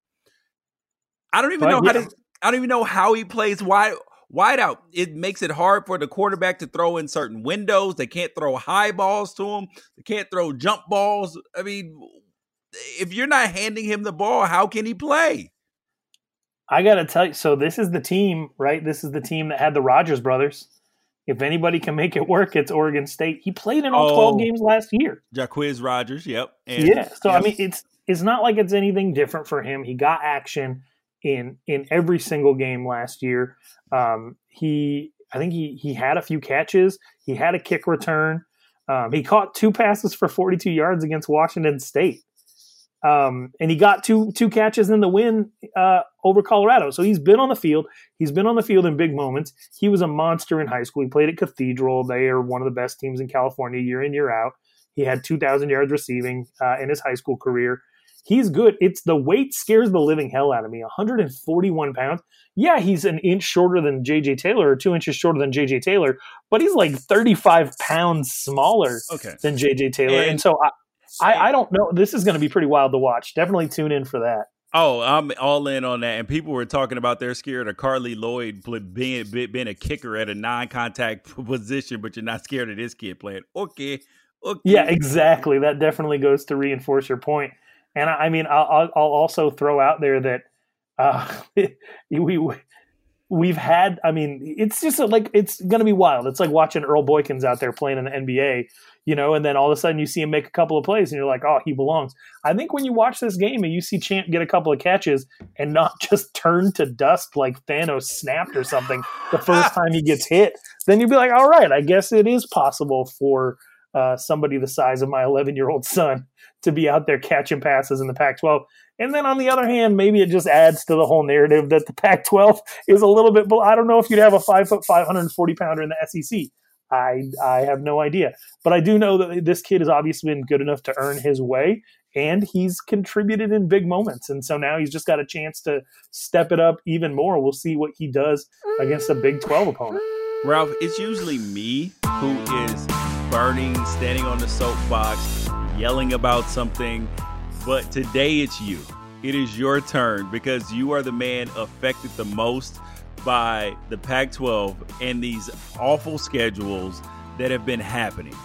I don't even know how he plays wide out. It makes it hard for the quarterback to throw in certain windows. They can't throw high balls to him. They can't throw jump balls. I mean, if you're not handing him the ball, how can he play? I got to tell you, so this is the team, right? This is the team that had the Rogers brothers. If anybody can make it work, it's Oregon State. He played in all 12 games last year. Jacquizz Rodgers, yep. And, yeah, so yep. I mean, it's not like it's anything different for him. He got action in every single game last year. I think he had a few catches. He had a kick return. He caught 2 passes for 42 yards against Washington State. And he got two catches in the win over Colorado. So he's been on the field. He's been on the field in big moments. He was a monster in high school. He played at Cathedral. They are one of the best teams in California year in, year out. He had 2,000 yards receiving in his high school career. He's good. It's the weight scares the living hell out of me. 141 pounds. Yeah, he's an inch shorter than J.J. Taylor or 2 inches shorter than J.J. Taylor, but he's like 35 pounds smaller than J.J. Taylor. And so I don't know. This is going to be pretty wild to watch. Definitely tune in for that. Oh, I'm all in on that. And people were talking about they're scared of Carly Lloyd being a kicker at a non-contact position, but you're not scared of this kid playing. Okay. Yeah, exactly. That definitely goes to reinforce your point. And I mean, I'll also throw out there that we've had. I mean, it's just like it's going to be wild. It's like watching Earl Boykins out there playing in the NBA. And then all of a sudden you see him make a couple of plays and you're like, oh, he belongs. I think when you watch this game and you see Champ get a couple of catches and not just turn to dust like Thanos snapped or something the first time he gets hit, then you'd be like, all right, I guess it is possible for somebody the size of my 11-year-old son to be out there catching passes in the Pac-12. And then on the other hand, maybe it just adds to the whole narrative that the Pac-12 is a little bit, I don't know if you'd have a 5'5", 140-pounder in the SEC. I have no idea. But I do know that this kid has obviously been good enough to earn his way, and he's contributed in big moments. And so now he's just got a chance to step it up even more. We'll see what he does against a Big 12 opponent. Ralph, it's usually me who is burning, standing on the soapbox, yelling about something. But today it's you. It is your turn because you are the man affected the most by the Pac-12 and these awful schedules that have been happening.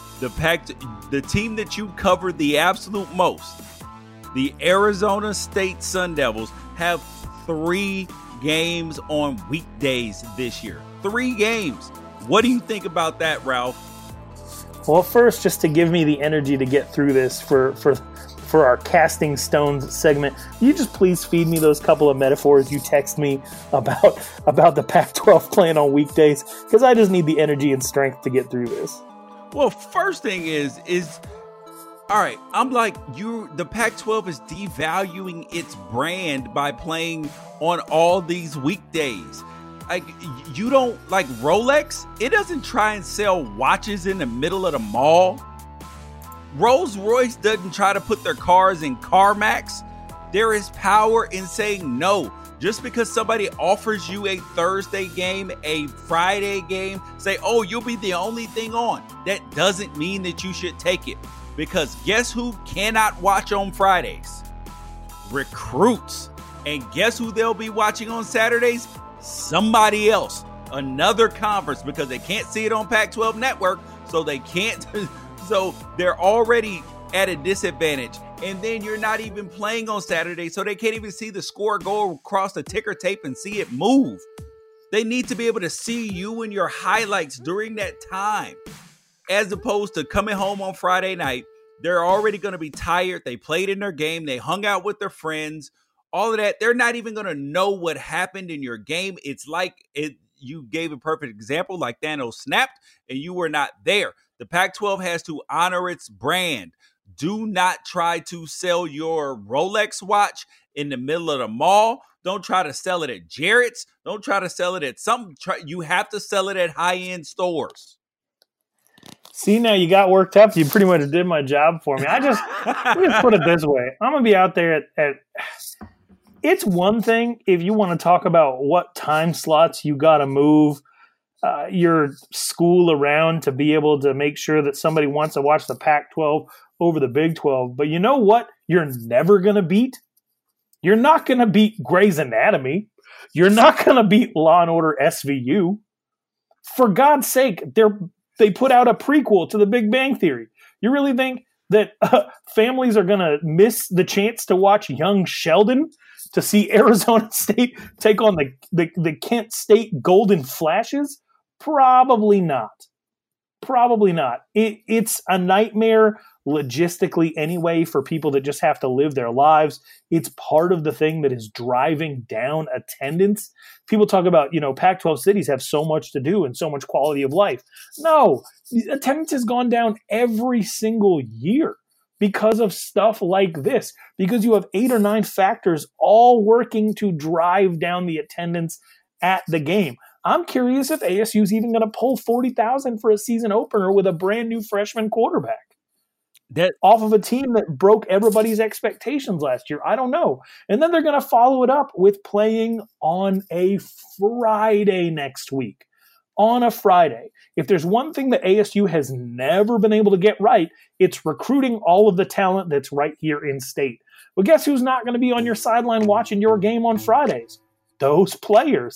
The team that you covered the absolute most, the Arizona State Sun Devils, have 3 games on weekdays this year. 3 games. What do you think about that, Ralph? Well, first, just to give me the energy to get through this for our Casting Stones segment, you just please feed me those couple of metaphors you text me about the Pac-12 playing on weekdays, because I just need the energy and strength to get through this. Well, first thing is all right, I'm like, the Pac-12 is devaluing its brand by playing on all these weekdays. Like, you don't like Rolex? It doesn't try and sell watches in the middle of the mall. Rolls-Royce doesn't try to put their cars in CarMax. There is power in saying no. Just because somebody offers you a Thursday game, a Friday game, say, oh, you'll be the only thing on. That doesn't mean that you should take it. Because guess who cannot watch on Fridays? Recruits. And guess who they'll be watching on Saturdays? Somebody else. Another conference, because they can't see it on Pac-12 Network, so they can't... So they're already at a disadvantage. And then you're not even playing on Saturday, so they can't even see the score go across the ticker tape and see it move. They need to be able to see you and your highlights during that time, as opposed to coming home on Friday night. They're already going to be tired. They played in their game. They hung out with their friends all of that. They're not even going to know what happened in your game. It's like you gave a perfect example, like Thanos snapped and you were not there. The Pac-12 has to honor its brand. Do not try to sell your Rolex watch in the middle of the mall. Don't try to sell it at Jarrett's. Don't try to sell it at something. You have to sell it at high-end stores. See, now you got worked up. You pretty much did my job for me. Let me just put it this way. I'm going to be out there at it's one thing if you want to talk about what time slots you got to move your school around to be able to make sure that somebody wants to watch the Pac-12 over the Big 12. But you know what you're never going to beat? You're not going to beat Grey's Anatomy. You're not going to beat Law and Order SVU. For God's sake, they put out a prequel to The Big Bang Theory. You really think that families are going to miss the chance to watch Young Sheldon, to see Arizona State take on the Kent State Golden Flashes? Probably not. Probably not. It's a nightmare logistically anyway for people that just have to live their lives. It's part of the thing that is driving down attendance. People talk about, Pac-12 cities have so much to do and so much quality of life. No, attendance has gone down every single year because of stuff like this, because you have 8 or 9 factors all working to drive down the attendance at the game. I'm curious if ASU is even going to pull 40,000 for a season opener with a brand new freshman quarterback. That off of a team that broke everybody's expectations last year. I don't know. And then they're going to follow it up with playing on a Friday next week. On a Friday. If there's one thing that ASU has never been able to get right, it's recruiting all of the talent that's right here in state. Well, guess who's not going to be on your sideline watching your game on Fridays? Those players.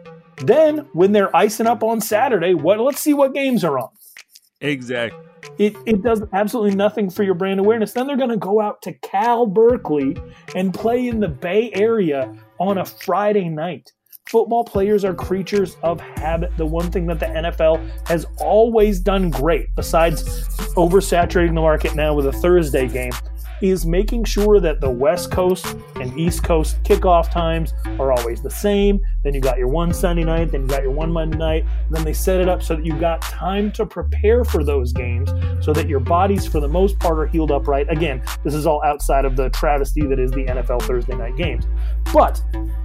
Then, when they're icing up on Saturday, let's see what games are on. Exactly. It does absolutely nothing for your brand awareness. Then they're going to go out to Cal Berkeley and play in the Bay Area on a Friday night. Football players are creatures of habit. The one thing that the NFL has always done great, besides oversaturating the market now with a Thursday game, is making sure that the West Coast and East Coast kickoff times are always the same. Then you got your one Sunday night, then you got your one Monday night. Then they set it up so that you got time to prepare for those games so that your bodies, for the most part, are healed up right. Again, this is all outside of the travesty that is the NFL Thursday night games. But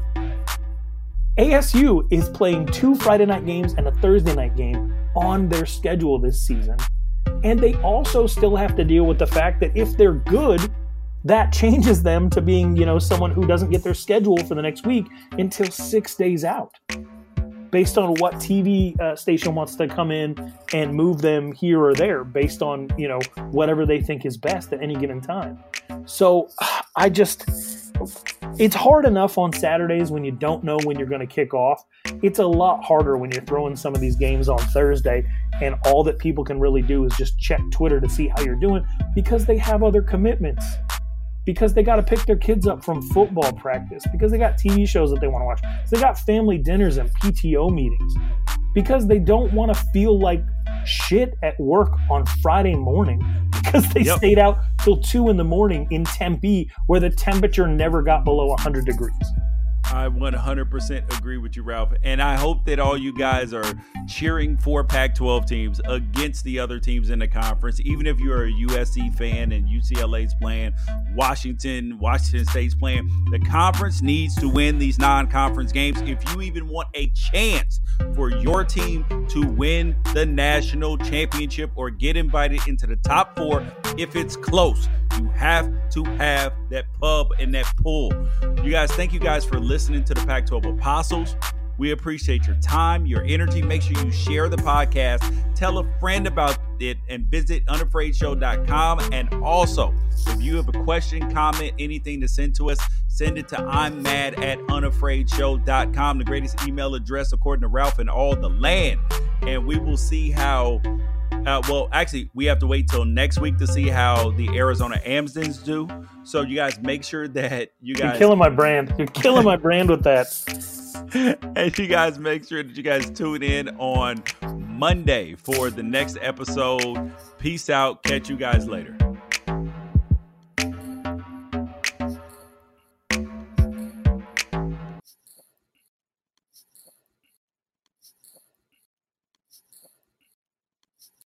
ASU is playing 2 Friday night games and a Thursday night game on their schedule this season. And they also still have to deal with the fact that if they're good, that changes them to being, someone who doesn't get their schedule for the next week until 6 days out, based on what TV station wants to come in and move them here or there based on, whatever they think is best at any given time. So it's hard enough on Saturdays when you don't know when you're going to kick off. It's a lot harder when you're throwing some of these games on Thursday and all that people can really do is just check Twitter to see how you're doing because they have other commitments, because they got to pick their kids up from football practice, because they got TV shows that they want to watch, so they got family dinners and PTO meetings, because they don't want to feel like shit at work on Friday morning because they stayed out till 2 a.m. in Tempe where the temperature never got below 100 degrees. I 100% agree with you, Ralph. And I hope that all you guys are cheering for Pac-12 teams against the other teams in the conference. Even if you're a USC fan and UCLA's playing, Washington State's playing, the conference needs to win these non-conference games if you even want a chance for your team to win the national championship or get invited into the top 4 if it's close. You have to have that pub and that pool. You guys, thank you guys for listening to the Pac-12 Apostles. We appreciate your time, your energy. Make sure you share the podcast, tell a friend about it, and visit unafraidshow.com. And also, if you have a question, comment, anything to send to us, send it to I'mMad@unafraidshow.com, the greatest email address according to Ralph in all the land. And we will see how we have to wait till next week to see how the Arizona Amsdens do. So you guys make sure that You're killing my brand. You're killing my brand with that. And you guys make sure that you guys tune in on Monday for the next episode. Peace out. Catch you guys later.